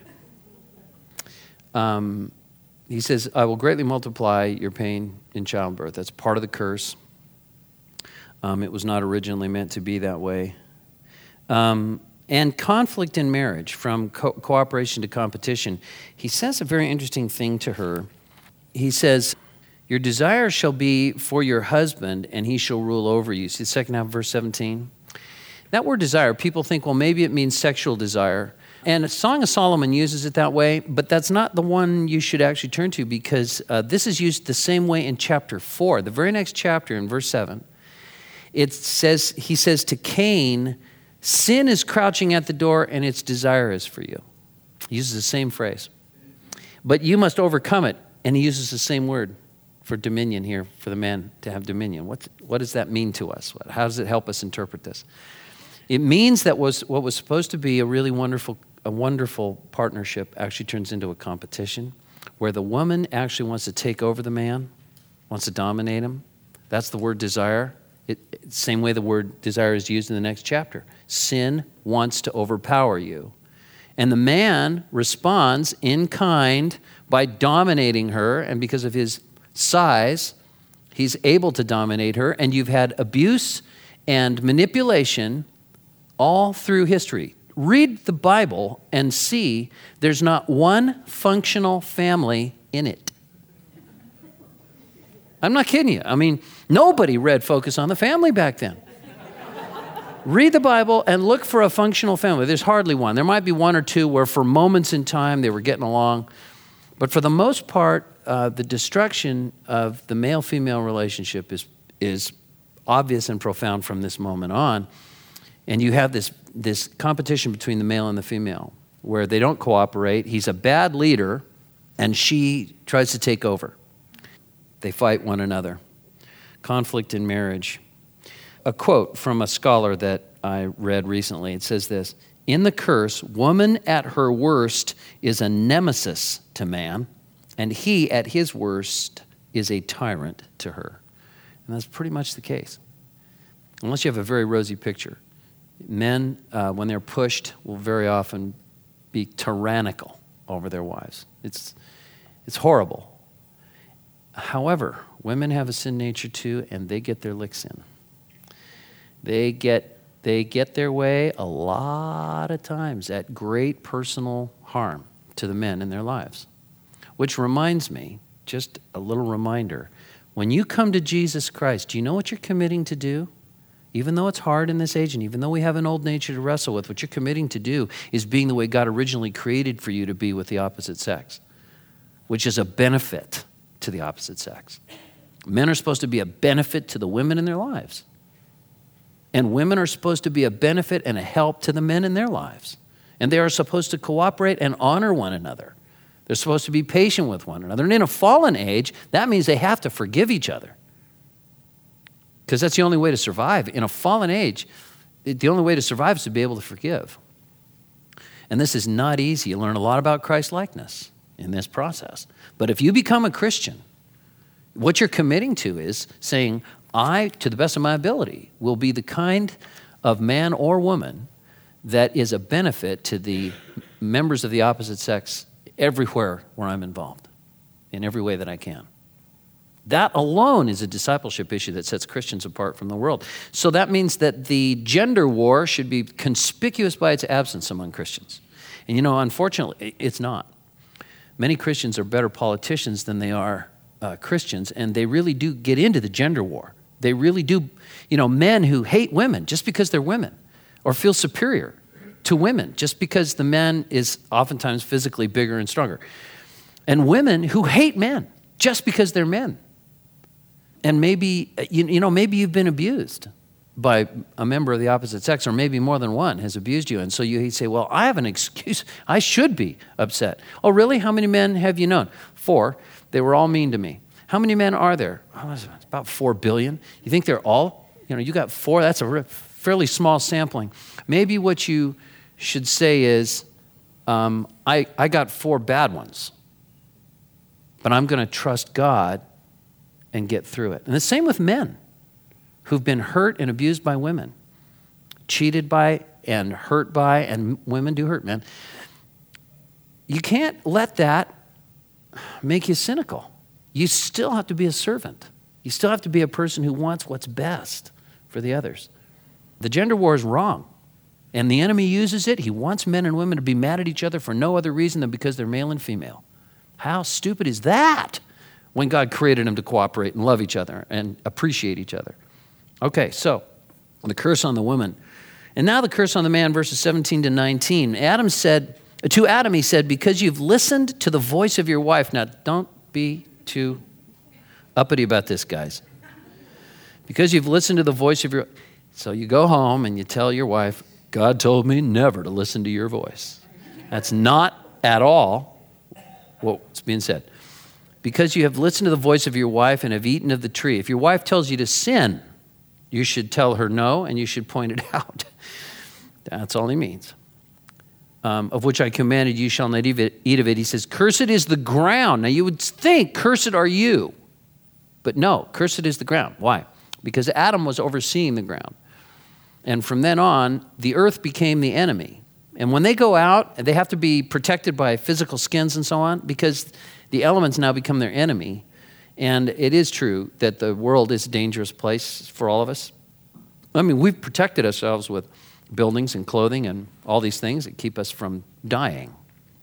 Um, he says, I will greatly multiply your pain in childbirth. That's part of the curse. Um, it was not originally meant to be that way. Um, and conflict in marriage, from co- cooperation to competition. He says a very interesting thing to her. He says, your desire shall be for your husband, and he shall rule over you. See the second half of verse seventeen? That word desire, people think, well, maybe it means sexual desire. And Song of Solomon uses it that way, but that's not the one you should actually turn to, because uh, this is used the same way in chapter four. The very next chapter in verse seven, it says, he says to Cain, sin is crouching at the door and its desire is for you. He uses the same phrase. But you must overcome it. And he uses the same word for dominion here, for the man to have dominion. What, what does that mean to us? How does it help us interpret this? It means that was what was supposed to be a really wonderful, a wonderful partnership actually turns into a competition, where the woman actually wants to take over the man, wants to dominate him. That's the word desire. It, it, same way the word desire is used in the next chapter. Sin wants to overpower you. And the man responds in kind by dominating her, and because of his size, he's able to dominate her, and you've had abuse and manipulation all through history. Read the Bible and see there's not one functional family in it. I'm not kidding you. I mean, nobody read Focus on the Family back then. Read the Bible and look for a functional family. There's hardly one. There might be one or two where for moments in time they were getting along. But for the most part, uh, the destruction of the male-female relationship is is obvious and profound from this moment on. And you have this, this competition between the male and the female where they don't cooperate. He's a bad leader, and she tries to take over. They fight one another. Conflict in marriage. A quote from a scholar that I read recently. It says this, in the curse, woman at her worst is a nemesis to man, and he at his worst is a tyrant to her. And that's pretty much the case. Unless you have a very rosy picture. Men, uh, when they're pushed, will very often be tyrannical over their wives. It's, it's horrible. However, women have a sin nature too, and they get their licks in. They get they get their way a lot of times at great personal harm to the men in their lives. Which reminds me, just a little reminder, when you come to Jesus Christ, do you know what you're committing to do? Even though it's hard in this age, and even though we have an old nature to wrestle with, what you're committing to do is being the way God originally created for you to be with the opposite sex, which is a benefit to the opposite sex. Men are supposed to be a benefit to the women in their lives. And women are supposed to be a benefit and a help to the men in their lives. And they are supposed to cooperate and honor one another. They're supposed to be patient with one another. And in a fallen age, that means they have to forgive each other. Because that's the only way to survive. In a fallen age, the only way to survive is to be able to forgive. And this is not easy. You learn a lot about Christ-likeness in this process. But if you become a Christian, what you're committing to is saying, I, to the best of my ability, will be the kind of man or woman that is a benefit to the members of the opposite sex everywhere where I'm involved, in every way that I can. That alone is a discipleship issue that sets Christians apart from the world. So that means that the gender war should be conspicuous by its absence among Christians. And you know, unfortunately, it's not. Many Christians are better politicians than they are uh, Christians, and they really do get into the gender war. They really do, you know, men who hate women just because they're women or feel superior to women just because the man is oftentimes physically bigger and stronger. And women who hate men just because they're men. And maybe, you, you know, maybe you've been abused by a member of the opposite sex, or maybe more than one has abused you. And so you say, well, I have an excuse. I should be upset. Oh, really? How many men have you known? Four. They were all mean to me. How many men are there? Oh, it's about four billion. You think they're all, you know, you got four. That's a fairly small sampling. Maybe what you should say is, um, I, I got four bad ones, but I'm going to trust God and get through it. And the same with men who've been hurt and abused by women, cheated by and hurt by, and women do hurt men. You can't let that make you cynical. You still have to be a servant. You still have to be a person who wants what's best for the others. The gender war is wrong, and the enemy uses it. He wants men and women to be mad at each other for no other reason than because they're male and female. How stupid is that when God created them to cooperate and love each other and appreciate each other? Okay, so the curse on the woman. And now the curse on the man, verses seventeen to nineteen. Adam said, to Adam he said, because you've listened to the voice of your wife. Now, don't be too uppity about this, guys. Because you've listened to the voice of your... So you go home and you tell your wife, God told me never to listen to your voice. That's not at all what's being said. Because you have listened to the voice of your wife and have eaten of the tree. If your wife tells you to sin, you should tell her no, and you should point it out. That's all he means. Um, of which I commanded, you shall not eat of it. He says, cursed is the ground. Now you would think, cursed are you. But no, cursed is the ground. Why? Because Adam was overseeing the ground. And from then on, the earth became the enemy. And when they go out, they have to be protected by physical skins and so on, because the elements now become their enemy. And it is true that the world is a dangerous place for all of us. I mean, we've protected ourselves with buildings and clothing and all these things that keep us from dying.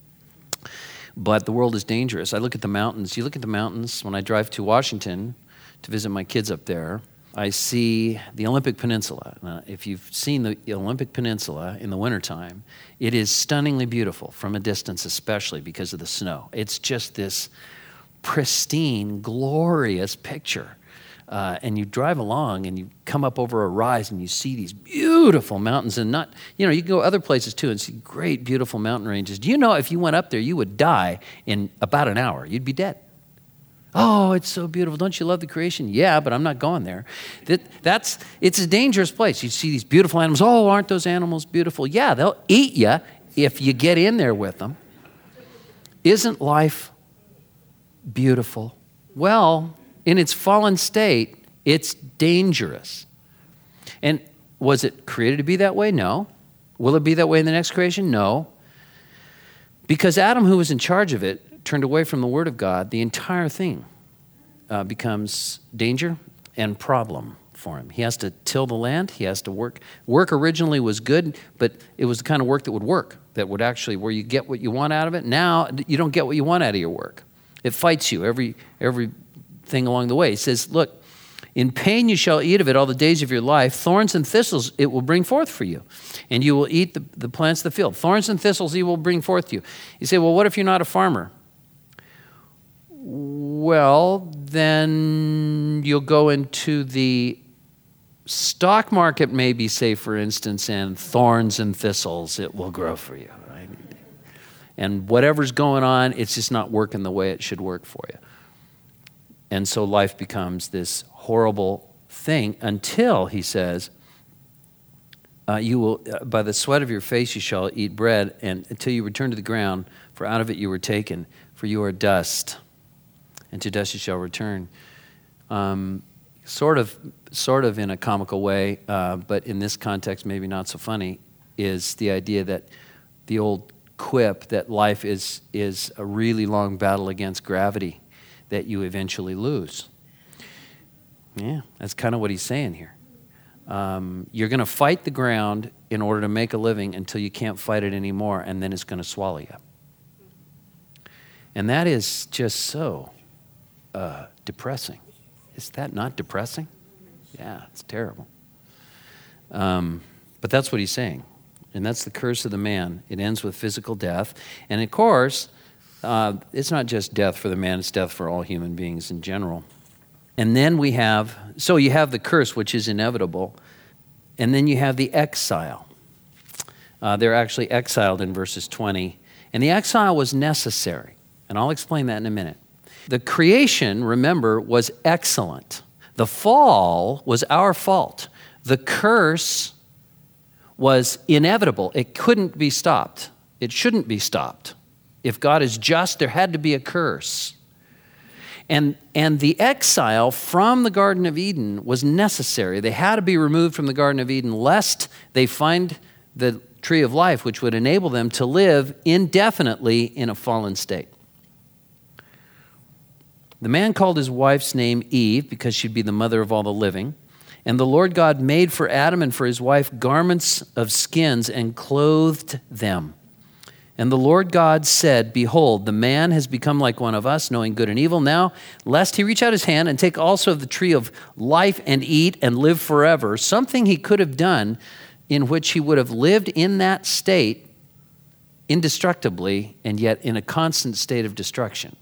But the world is dangerous. I look at the mountains. You look at the mountains. When I drive to Washington to visit my kids up there, I see the Olympic Peninsula. Now, if you've seen the Olympic Peninsula in the wintertime, it is stunningly beautiful from a distance, especially because of the snow. It's just this pristine, glorious picture. Uh, and you drive along and you come up over a rise and you see these beautiful mountains, and not, you know, you can go other places too and see great, beautiful mountain ranges. Do you know if you went up there, you would die in about an hour? You'd be dead. Oh, it's so beautiful. Don't you love the creation? Yeah, but I'm not going there. That, that's, it's a dangerous place. You see these beautiful animals. Oh, aren't those animals beautiful? Yeah, they'll eat you if you get in there with them. Isn't life beautiful? Well, in its fallen state, it's dangerous. And was it created to be that way? No. Will it be that way in the next creation? No. Because Adam, who was in charge of it, turned away from the Word of God, the entire thing uh, becomes danger and problem for him. He has to till the land. He has to work. Work originally was good, but it was the kind of work that would work, that would actually, where you get what you want out of it. Now, you don't get what you want out of your work. It fights you every every thing along the way. He says, look, in pain you shall eat of it all the days of your life. Thorns and thistles it will bring forth for you. And you will eat the, the plants of the field. Thorns and thistles he will bring forth to you. You say, well, what if you're not a farmer? Well, then you'll go into the stock market, maybe, say, for instance, and thorns and thistles it will grow for you. Right? And whatever's going on, it's just not working the way it should work for you. And so life becomes this horrible thing until, he says, uh, you will, uh, by the sweat of your face you shall eat bread, and until you return to the ground, for out of it you were taken, for you are dust, and to dust you shall return. Um, sort of, sort of in a comical way, uh, but in this context maybe not so funny, is the idea that the old quip that life is is a really long battle against gravity that you eventually lose. Yeah, that's kind of what he's saying here. Um, you're going to fight the ground in order to make a living until you can't fight it anymore, and then it's going to swallow you. And that is just so uh, depressing. Is that not depressing? Yeah, it's terrible. Um, but that's what he's saying. And that's the curse of the man. It ends with physical death. And of course, uh, it's not just death for the man, it's death for all human beings in general. And then we have, so you have the curse, which is inevitable. And then you have the exile. Uh, they're actually exiled in verses twenty. And the exile was necessary. And I'll explain that in a minute. The creation, remember, was excellent. The fall was our fault. The curse was inevitable. It couldn't be stopped. It shouldn't be stopped. If God is just, there had to be a curse. And, and the exile from the Garden of Eden was necessary. They had to be removed from the Garden of Eden lest they find the tree of life, which would enable them to live indefinitely in a fallen state. The man called his wife's name Eve because she'd be the mother of all the living. And the Lord God made for Adam and for his wife garments of skins and clothed them. And the Lord God said, behold, the man has become like one of us, knowing good and evil. Now, lest he reach out his hand and take also of the tree of life and eat and live forever, something he could have done in which he would have lived in that state indestructibly and yet in a constant state of destruction.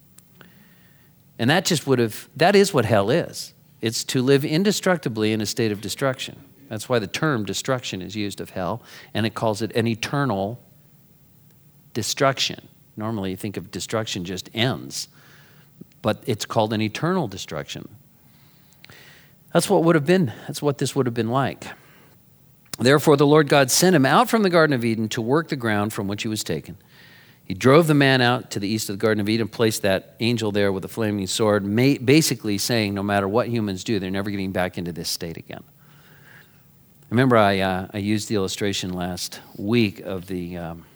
And that just would have, that is what hell is. It's to live indestructibly in a state of destruction. That's why the term destruction is used of hell, and it calls it an eternal destruction. Normally you think of destruction just ends, but it's called an eternal destruction. That's what would have been, that's what this would have been like. Therefore the Lord God sent him out from the Garden of Eden to work the ground from which he was taken. He drove the man out to the east of the Garden of Eden, placed that angel there with a flaming sword, basically saying no matter what humans do, they're never getting back into this state again. Remember, I, uh, I used the illustration last week of the um,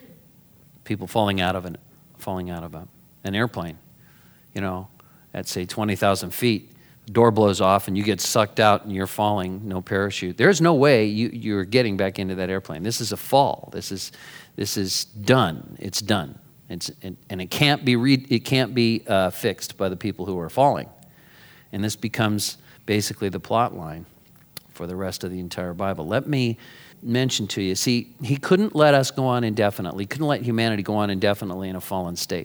people falling out of an falling out of a, an airplane, you know, at say twenty thousand feet. The door blows off and you get sucked out and you're falling, no parachute. There's no way you, you're getting back into that airplane. This is a fall. This is this is done. It's done. It's and, and it can't be re, it can't be uh, fixed by the people who are falling. And this becomes basically the plot line for the rest of the entire Bible. Let me mention to you, see, he couldn't let us go on indefinitely. He couldn't let humanity go on indefinitely in a fallen state.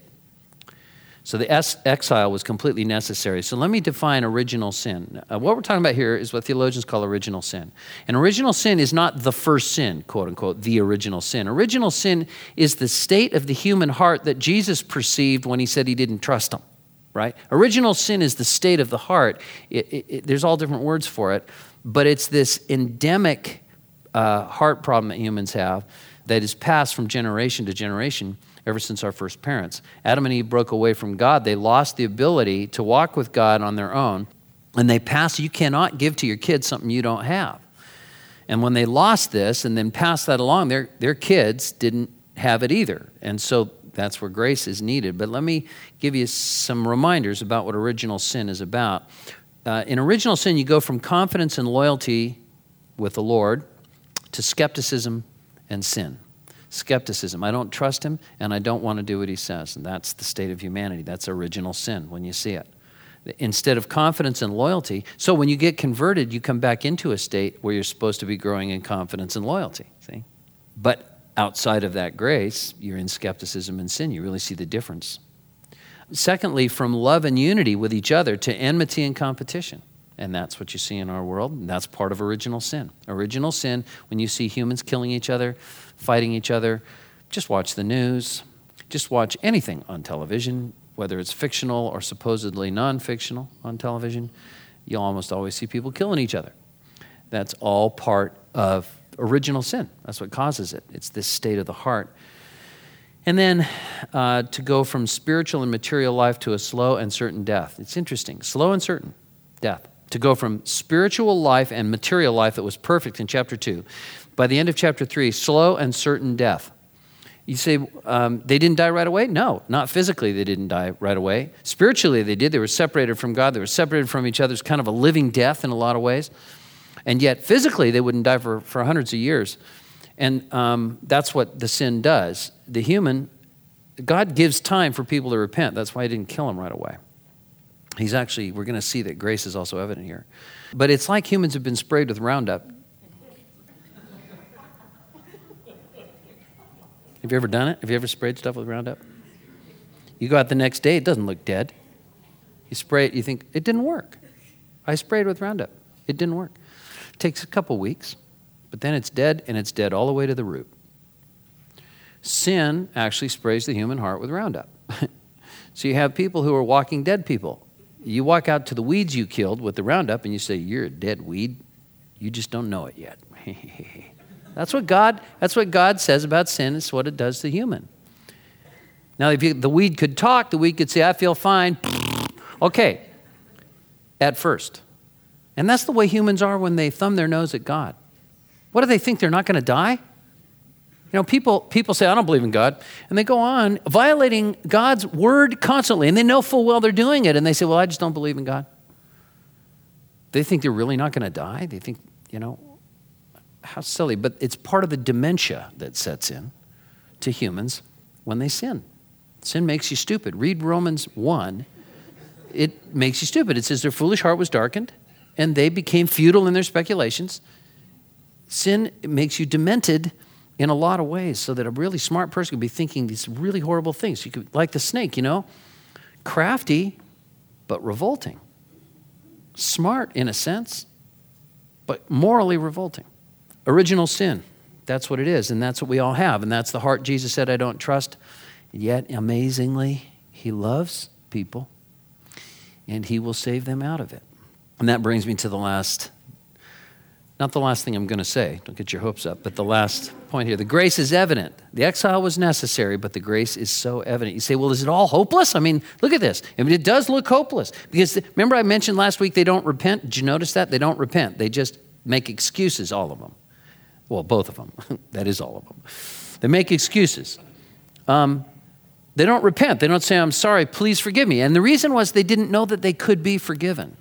So the es- exile was completely necessary. So let me define original sin. Uh, what we're talking about here is what theologians call original sin. And original sin is not the first sin, quote unquote, the original sin. Original sin is the state of the human heart that Jesus perceived when he said he didn't trust him, right? Original sin is the state of the heart. It, it, it, there's all different words for it, but it's this endemic uh, heart problem that humans have that is passed from generation to generation ever since our first parents. Adam and Eve broke away from God. They lost the ability to walk with God on their own, and they passed. You cannot give to your kids something you don't have. And when they lost this and then passed that along, their, their kids didn't have it either. And so that's where grace is needed. But let me give you some reminders about what original sin is about. Uh, in original sin, you go from confidence and loyalty with the Lord to skepticism and sin. Skepticism. I don't trust him, and I don't want to do what he says. And that's the state of humanity. That's original sin when you see it. Instead of confidence and loyalty, so when you get converted, you come back into a state where you're supposed to be growing in confidence and loyalty, see? But outside of that grace, you're in skepticism and sin. You really see the difference. Secondly, from love and unity with each other to enmity and competition. And that's what you see in our world, and that's part of original sin. Original sin, when you see humans killing each other, fighting each other, just watch the news, just watch anything on television, whether it's fictional or supposedly non-fictional on television, you'll almost always see people killing each other. That's all part of original sin. That's what causes it. It's this state of the heart. And then uh, to go from spiritual and material life to a slow and certain death. It's interesting. Slow and certain death. To go from spiritual life and material life that was perfect in chapter two, by the end of chapter three, slow and certain death. You say, um, they didn't die right away? No, not physically they didn't die right away. Spiritually they did. They were separated from God. They were separated from each other. It's kind of a living death in a lot of ways. And yet physically they wouldn't die for, for hundreds of years. And um, that's what the sin does. The human, God gives time for people to repent. That's why he didn't kill them right away. He's actually, we're going to see that grace is also evident here. But it's like humans have been sprayed with Roundup. Have you ever done it? Have you ever sprayed stuff with Roundup? You go out the next day, it doesn't look dead. You spray it, you think, it didn't work. I sprayed with Roundup. It didn't work. It takes a couple weeks, but then it's dead, and it's dead all the way to the root. Sin actually sprays the human heart with Roundup. So you have people who are walking dead people. You walk out to the weeds you killed with the Roundup, and you say, you're a dead weed. You just don't know it yet. That's what God, that's what God says about sin. It's what it does to human. Now, if you, the weed could talk, the weed could say, I feel fine. Okay, at first. And that's the way humans are when they thumb their nose at God. What do they think? They're not going to die? You know, people, people say, I don't believe in God. And they go on violating God's word constantly. And they know full well they're doing it. And they say, well, I just don't believe in God. They think they're really not going to die. They think, you know, how silly. But it's part of the dementia that sets in to humans when they sin. Sin makes you stupid. Read Romans one. It makes you stupid. It says their foolish heart was darkened and they became futile in their speculations. Sin makes you demented in a lot of ways so that a really smart person could be thinking these really horrible things. You could, like the snake, you know, crafty but revolting. Smart in a sense, but morally revolting. Original sin, that's what it is, and that's what we all have, and that's the heart Jesus said, I don't trust. Yet, amazingly, he loves people, and he will save them out of it. And that brings me to the last, not the last thing I'm going to say, don't get your hopes up, but the last point here. The grace is evident. The exile was necessary, but the grace is so evident. You say, well, is it all hopeless? I mean, look at this. I mean, it does look hopeless. Because remember I mentioned last week they don't repent? Did you notice that? They don't repent. They just make excuses, all of them. Well, both of them. That is all of them. They make excuses. Um, they don't repent. They don't say, I'm sorry, please forgive me. And the reason was they didn't know that they could be forgiven.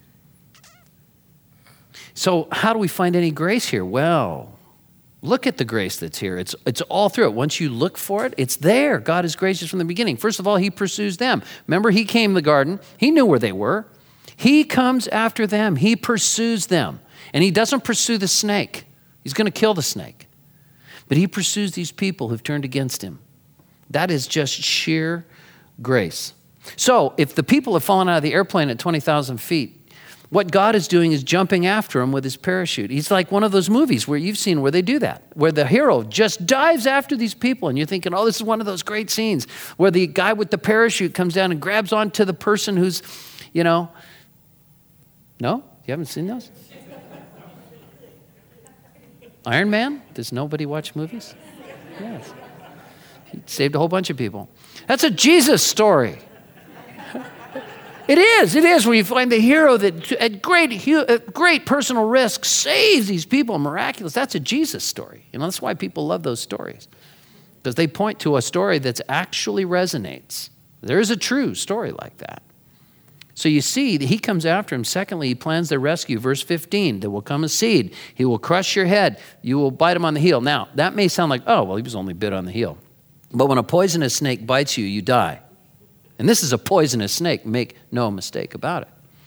So how do we find any grace here? Well, look at the grace that's here. It's, it's all through it. Once you look for it, it's there. God is gracious from the beginning. First of all, he pursues them. Remember, he came to the garden. He knew where they were. He comes after them. He pursues them. And he doesn't pursue the snake. He's going to kill the snake. But he pursues these people who've turned against him. That is just sheer grace. So if the people have fallen out of the airplane at twenty thousand feet, what God is doing is jumping after them with his parachute. He's like one of those movies where you've seen where they do that, where the hero just dives after these people, and you're thinking, oh, this is one of those great scenes where the guy with the parachute comes down and grabs onto the person who's, you know, no? You haven't seen those? Iron Man? Does nobody watch movies? Yes. He saved a whole bunch of people. That's a Jesus story. It is. It is where you find the hero that at great, at great personal risk saves these people. Miraculous. That's a Jesus story. You know, that's why people love those stories. Because they point to a story that actually resonates. There is a true story like that. So you see, he comes after him. Secondly, he plans their rescue. Verse fifteen, there will come a seed. He will crush your head. You will bite him on the heel. Now, that may sound like, oh, well, he was only bit on the heel. But when a poisonous snake bites you, you die. And this is a poisonous snake. Make no mistake about it.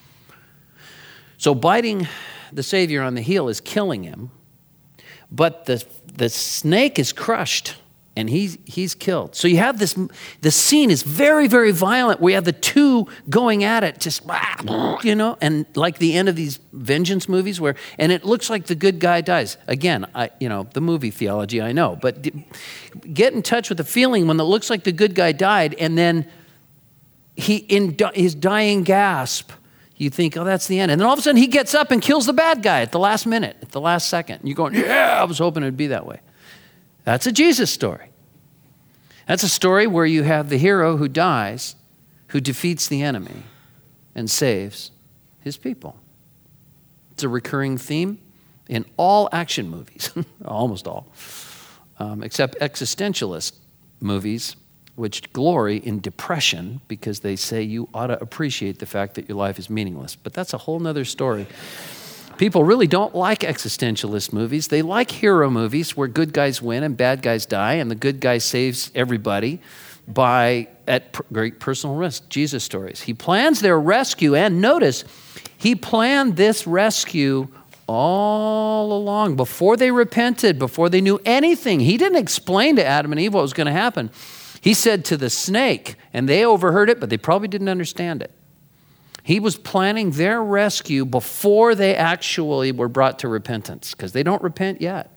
So biting the Savior on the heel is killing him. But the, the snake is crushed. And he's, he's killed. So you have this, the scene is very, very violent. We have the two going at it, just, you know, and like the end of these vengeance movies where, and it looks like the good guy dies. Again, I, you know, the movie theology, I know. But get in touch with the feeling when it looks like the good guy died and then he, in his dying gasp, you think, oh, that's the end. And then all of a sudden he gets up and kills the bad guy at the last minute, at the last second. And you're going, yeah, I was hoping it'd be that way. That's a Jesus story. That's a story where you have the hero who dies, who defeats the enemy and saves his people. It's a recurring theme in all action movies, almost all, um, except existentialist movies, which glory in depression because they say you ought to appreciate the fact that your life is meaningless. But that's a whole nother story. People really don't like existentialist movies. They like hero movies where good guys win and bad guys die, and the good guy saves everybody by at pr- great personal risk. Jesus stories. He plans their rescue, and notice, he planned this rescue all all along. Before they repented, before they knew anything, he didn't explain to Adam and Eve what was going to happen. He said to the snake, and they overheard it, but they probably didn't understand it. He was planning their rescue before they actually were brought to repentance, because they don't repent yet.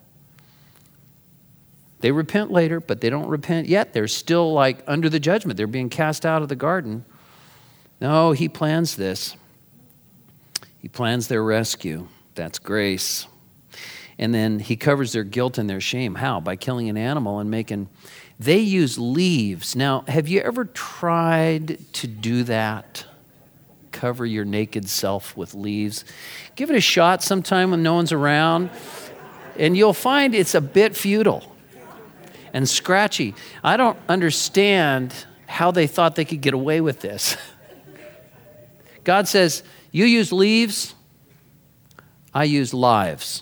They repent later, but they don't repent yet. They're still like under the judgment. They're being cast out of the garden. No, he plans this. He plans their rescue. That's grace. And then he covers their guilt and their shame. How? By killing an animal and making... They use leaves. Now, have you ever tried to do that? Cover your naked self with leaves. Give it a shot sometime when no one's around, and you'll find it's a bit futile and scratchy. I don't understand how they thought they could get away with this. God says, you use leaves, I use lives.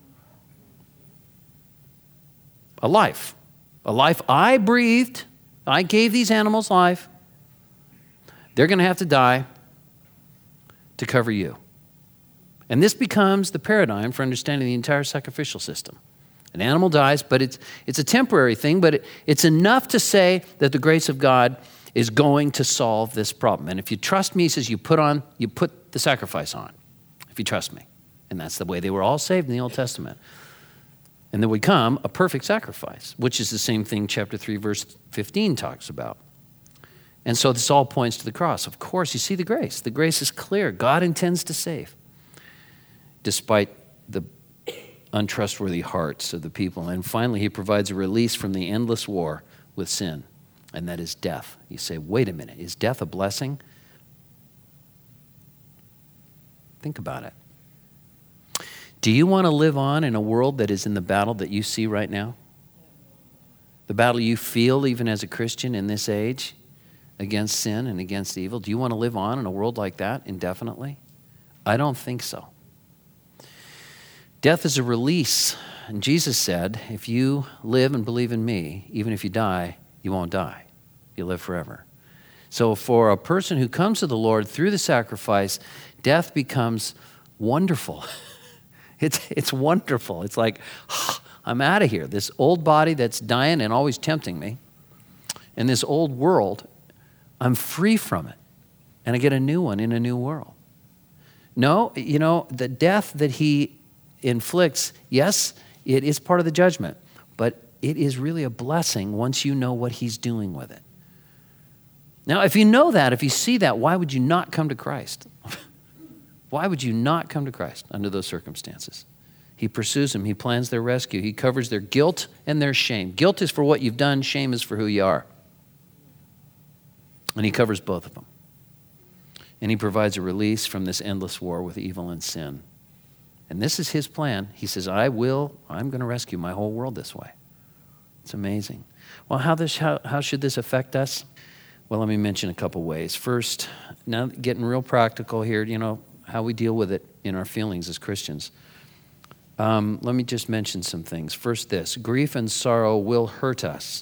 A life. A life I breathed. I gave these animals life. They're going to have to die to cover you. And this becomes the paradigm for understanding the entire sacrificial system. An animal dies, but it's it's a temporary thing, but it, it's enough to say that the grace of God is going to solve this problem. And if you trust me, he says, you put on, you put the sacrifice on, if you trust me. And that's the way they were all saved in the Old Testament. And there would come a perfect sacrifice, which is the same thing chapter three, verse fifteen talks about. And so this all points to the cross. Of course, you see the grace. The grace is clear. God intends to save, despite the untrustworthy hearts of the people. And finally, he provides a release from the endless war with sin, and that is death. You say, wait a minute, is death a blessing? Think about it. Do you want to live on in a world that is in the battle that you see right now? The battle you feel even as a Christian in this age against sin and against evil? Do you want to live on in a world like that indefinitely? I don't think so. Death is a release. And Jesus said, if you live and believe in me, even if you die, you won't die. You live forever. So for a person who comes to the Lord through the sacrifice, death becomes wonderful. It's it's wonderful. It's like, oh, I'm out of here. This old body that's dying and always tempting me, and this old world, I'm free from it. And I get a new one in a new world. No, you know, the death that he inflicts, yes, it is part of the judgment, but it is really a blessing once you know what he's doing with it. Now, if you know that, if you see that, why would you not come to Christ? Why would you not come to Christ under those circumstances? He pursues them. He plans their rescue. He covers their guilt and their shame. Guilt is for what you've done. Shame is for who you are. And he covers both of them. And he provides a release from this endless war with evil and sin. And this is his plan. He says, I will, I'm going to rescue my whole world this way. It's amazing. Well, how this how, how should this affect us? Well, let me mention a couple ways. First, now getting real practical here, you know, how we deal with it in our feelings as Christians. Um, let me just mention some things. First this, grief and sorrow will hurt us,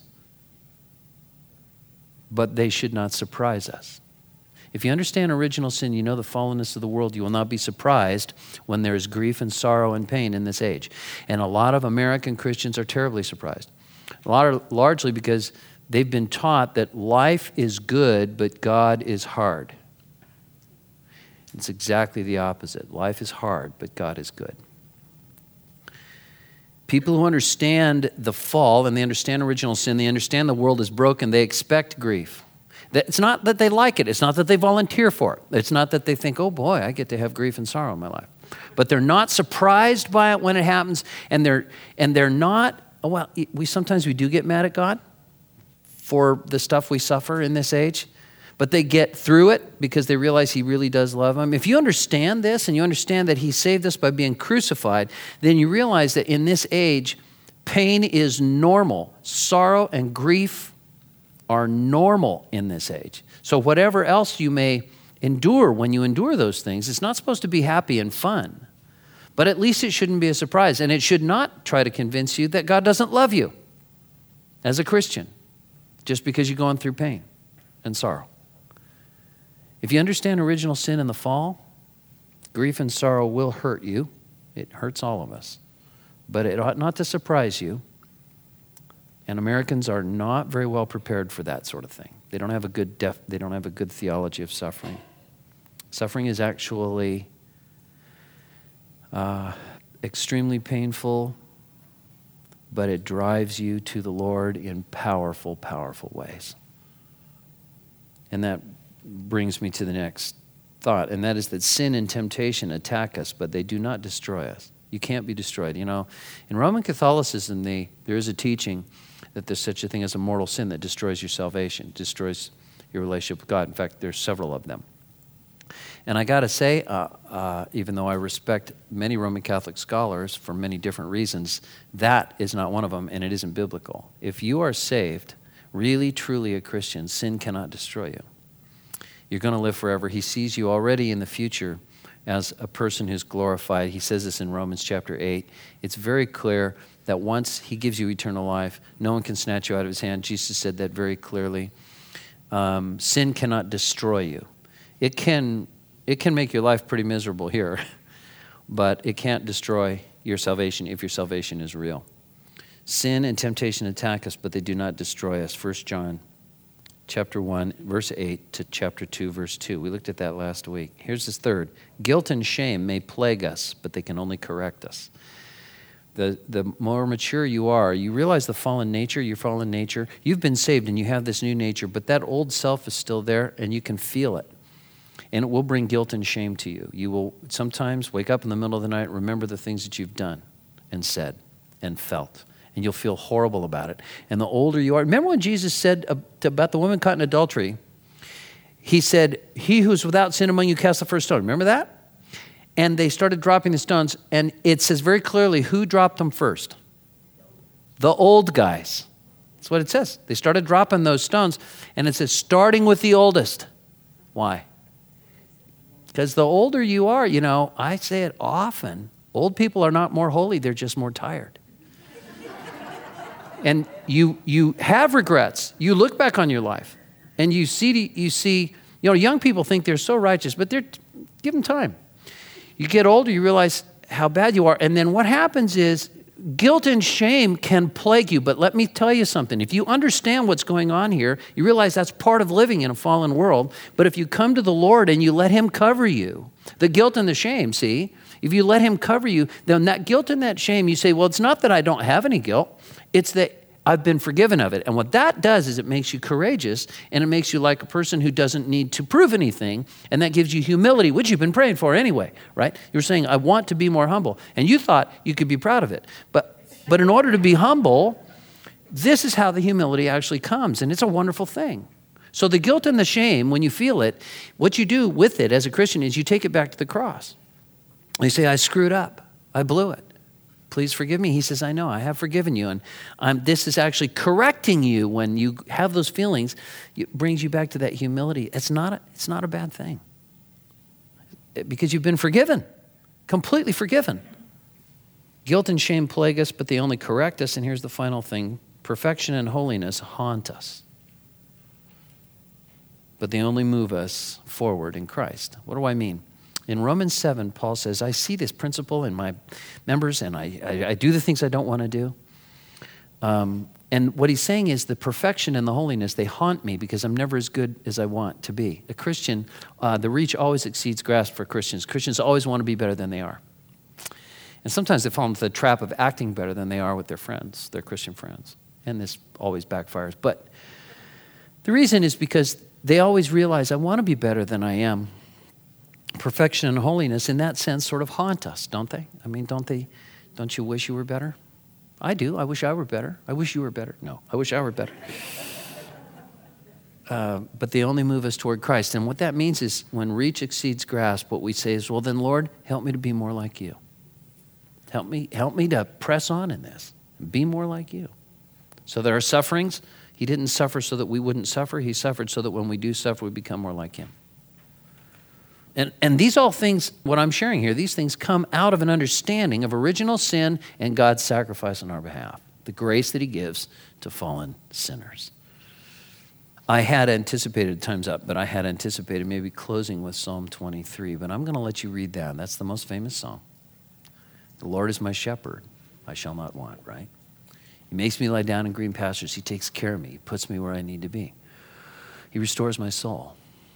but they should not surprise us. If you understand original sin, you know the fallenness of the world, you will not be surprised when there is grief and sorrow and pain in this age. And a lot of American Christians are terribly surprised. A lot of, largely because they've been taught that life is good, but God is hard. It's exactly the opposite. Life is hard, but God is good. People who understand the fall and they understand original sin, they understand the world is broken, they expect grief. It's not that they like it. It's not that they volunteer for it. It's not that they think, oh boy, I get to have grief and sorrow in my life. But they're not surprised by it when it happens, and they're and they're not, oh, well, we sometimes we do get mad at God for the stuff we suffer in this age. But they get through it because they realize he really does love them. If you understand this and you understand that he saved us by being crucified, then you realize that in this age, pain is normal. Sorrow and grief are normal in this age. So whatever else you may endure when you endure those things, it's not supposed to be happy and fun. But at least it shouldn't be a surprise. And it should not try to convince you that God doesn't love you as a Christian just because you're going through pain and sorrow. If you understand original sin in the fall, grief and sorrow will hurt you. It hurts all of us. but it ought not to surprise you. And Americans are not very well prepared for that sort of thing. They don't have a good def- they don't have a good theology of suffering. Suffering is actually uh, extremely painful, but it drives you to the Lord in powerful, powerful ways. And that brings me to the next thought, and that is that sin and temptation attack us, but they do not destroy us. You can't be destroyed. You know, in Roman Catholicism, they, there is a teaching that there's such a thing as a mortal sin that destroys your salvation, destroys your relationship with God. In fact, there's several of them. And I got to say, uh, uh, even though I respect many Roman Catholic scholars for many different reasons, that is not one of them, and it isn't biblical. If you are saved, really, truly a Christian, sin cannot destroy you. You're going to live forever. He sees you already in the future as a person who's glorified. He says this in Romans chapter eight. It's very clear that once he gives you eternal life, no one can snatch you out of his hand. Jesus said that very clearly. Um, sin cannot destroy you. It can, it can make your life pretty miserable here, but it can't destroy your salvation if your salvation is real. Sin and temptation attack us, but they do not destroy us. First John chapter one, verse eight to chapter two, verse two. We looked at that last week. Here's this third. Guilt and shame may plague us, but they can only correct us. The, the more mature you are, you realize the fallen nature, your fallen nature. You've been saved and you have this new nature, but that old self is still there and you can feel it. And it will bring guilt and shame to you. You will sometimes wake up in the middle of the night, remember the things that you've done and said and felt. And you'll feel horrible about it. And the older you are, remember when Jesus said about the woman caught in adultery, he said, he who's without sin among you cast the first stone. Remember that? And they started dropping the stones, and it says very clearly who dropped them first. The old guys. That's what it says. They started dropping those stones, and it says starting with the oldest. Why? Because the older you are, you know, I say it often, old people are not more holy, they're just more tired. And you you have regrets. You look back on your life, and you see, you see, you know, young people think they're so righteous, but they're give them time. You get older, you realize how bad you are. And then what happens is guilt and shame can plague you. But let me tell you something. If you understand what's going on here, you realize that's part of living in a fallen world. But if you come to the Lord and you let him cover you, the guilt and the shame, see, if you let him cover you, then that guilt and that shame, you say, well, it's not that I don't have any guilt. It's that I've been forgiven of it. And what that does is it makes you courageous, and it makes you like a person who doesn't need to prove anything, and that gives you humility, which you've been praying for anyway, right? You're saying, I want to be more humble. And you thought you could be proud of it. But, but in order to be humble, this is how the humility actually comes, and it's a wonderful thing. So the guilt and the shame, when you feel it, what you do with it as a Christian is you take it back to the cross. You say, I screwed up. I blew it. Please forgive me. He says, I know, I have forgiven you. And I'm, this is actually correcting you when you have those feelings. It brings you back to that humility. It's not a, it's not a bad thing. Because you've been forgiven, completely forgiven. Guilt and shame plague us, but they only correct us. And here's the final thing. Perfection and holiness haunt us. But they only move us forward in Christ. What do I mean? In Romans seven, Paul says, I see this principle in my members, and I, I, I do the things I don't want to do. Um, and what he's saying is the perfection and the holiness, they haunt me because I'm never as good as I want to be. A Christian, uh, the reach always exceeds grasp for Christians. Christians always want to be better than they are. And sometimes they fall into the trap of acting better than they are with their friends, their Christian friends. And this always backfires. But the reason is because they always realize, I want to be better than I am. Perfection and holiness, in that sense, sort of haunt us, don't they? I mean, don't they? Don't you wish you were better? I do. I wish I were better. I wish you were better. No, I wish I were better. Uh, but they only move us toward Christ. And what that means is when reach exceeds grasp, what we say is, well, then, Lord, help me to be more like you. Help me, help me to press on in this. Be more like you. So there are sufferings. He didn't suffer so that we wouldn't suffer. He suffered so that when we do suffer, we become more like him. And, and these all things, what I'm sharing here, these things come out of an understanding of original sin and God's sacrifice on our behalf, the grace that he gives to fallen sinners. I had anticipated, time's up, but I had anticipated maybe closing with Psalm twenty-three, but I'm going to let you read that. That's the most famous song. The Lord is my shepherd. I shall not want, right? He makes me lie down in green pastures. He takes care of me. He puts me where I need to be. He restores my soul.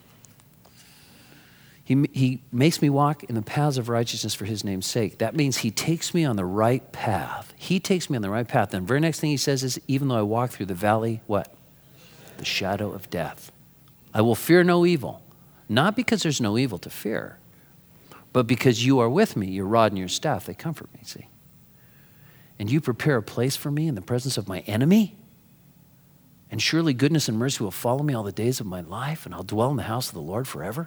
He, he makes me walk in the paths of righteousness for his name's sake. That means he takes me on the right path. He takes me on the right path. And the very next thing he says is, even though I walk through the valley, what? The shadow of death. I will fear no evil. Not because there's no evil to fear, but because you are with me, your rod and your staff, they comfort me, see? And you prepare a place for me in the presence of my enemy? And surely goodness and mercy will follow me all the days of my life, and I'll dwell in the house of the Lord forever?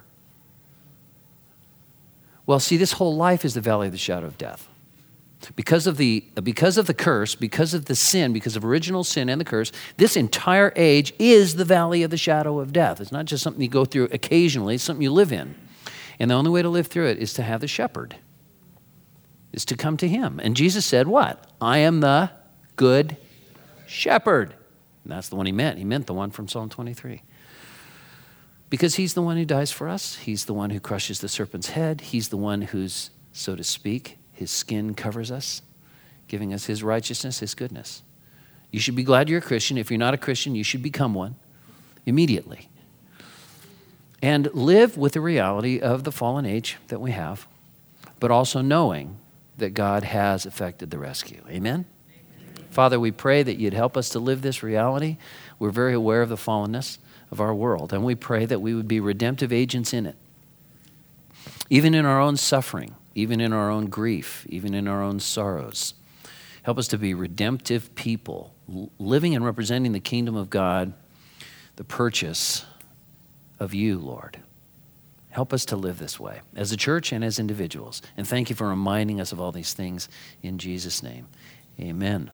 Well, see, this whole life is the valley of the shadow of death. Because of the, because of the curse, because of the sin, because of original sin and the curse, this entire age is the valley of the shadow of death. It's not just something you go through occasionally, it's something you live in. And the only way to live through it is to have the shepherd, is to come to him. And Jesus said what? I am the good shepherd. And that's the one he meant. He meant the one from Psalm twenty-three. Because he's the one who dies for us. He's the one who crushes the serpent's head. He's the one who's, so to speak, his skin covers us, giving us his righteousness, his goodness. You should be glad you're a Christian. If you're not a Christian, you should become one immediately. And live with the reality of the fallen age that we have, but also knowing that God has effected the rescue. Amen? Amen? Father, we pray that you'd help us to live this reality. We're very aware of the fallenness of our world, and we pray that we would be redemptive agents in it. Even in our own suffering, even in our own grief, even in our own sorrows. Help us to be redemptive people, living and representing the kingdom of God, the purchase of you, Lord. Help us to live this way as a church and as individuals. And thank you for reminding us of all these things in Jesus' name. Amen.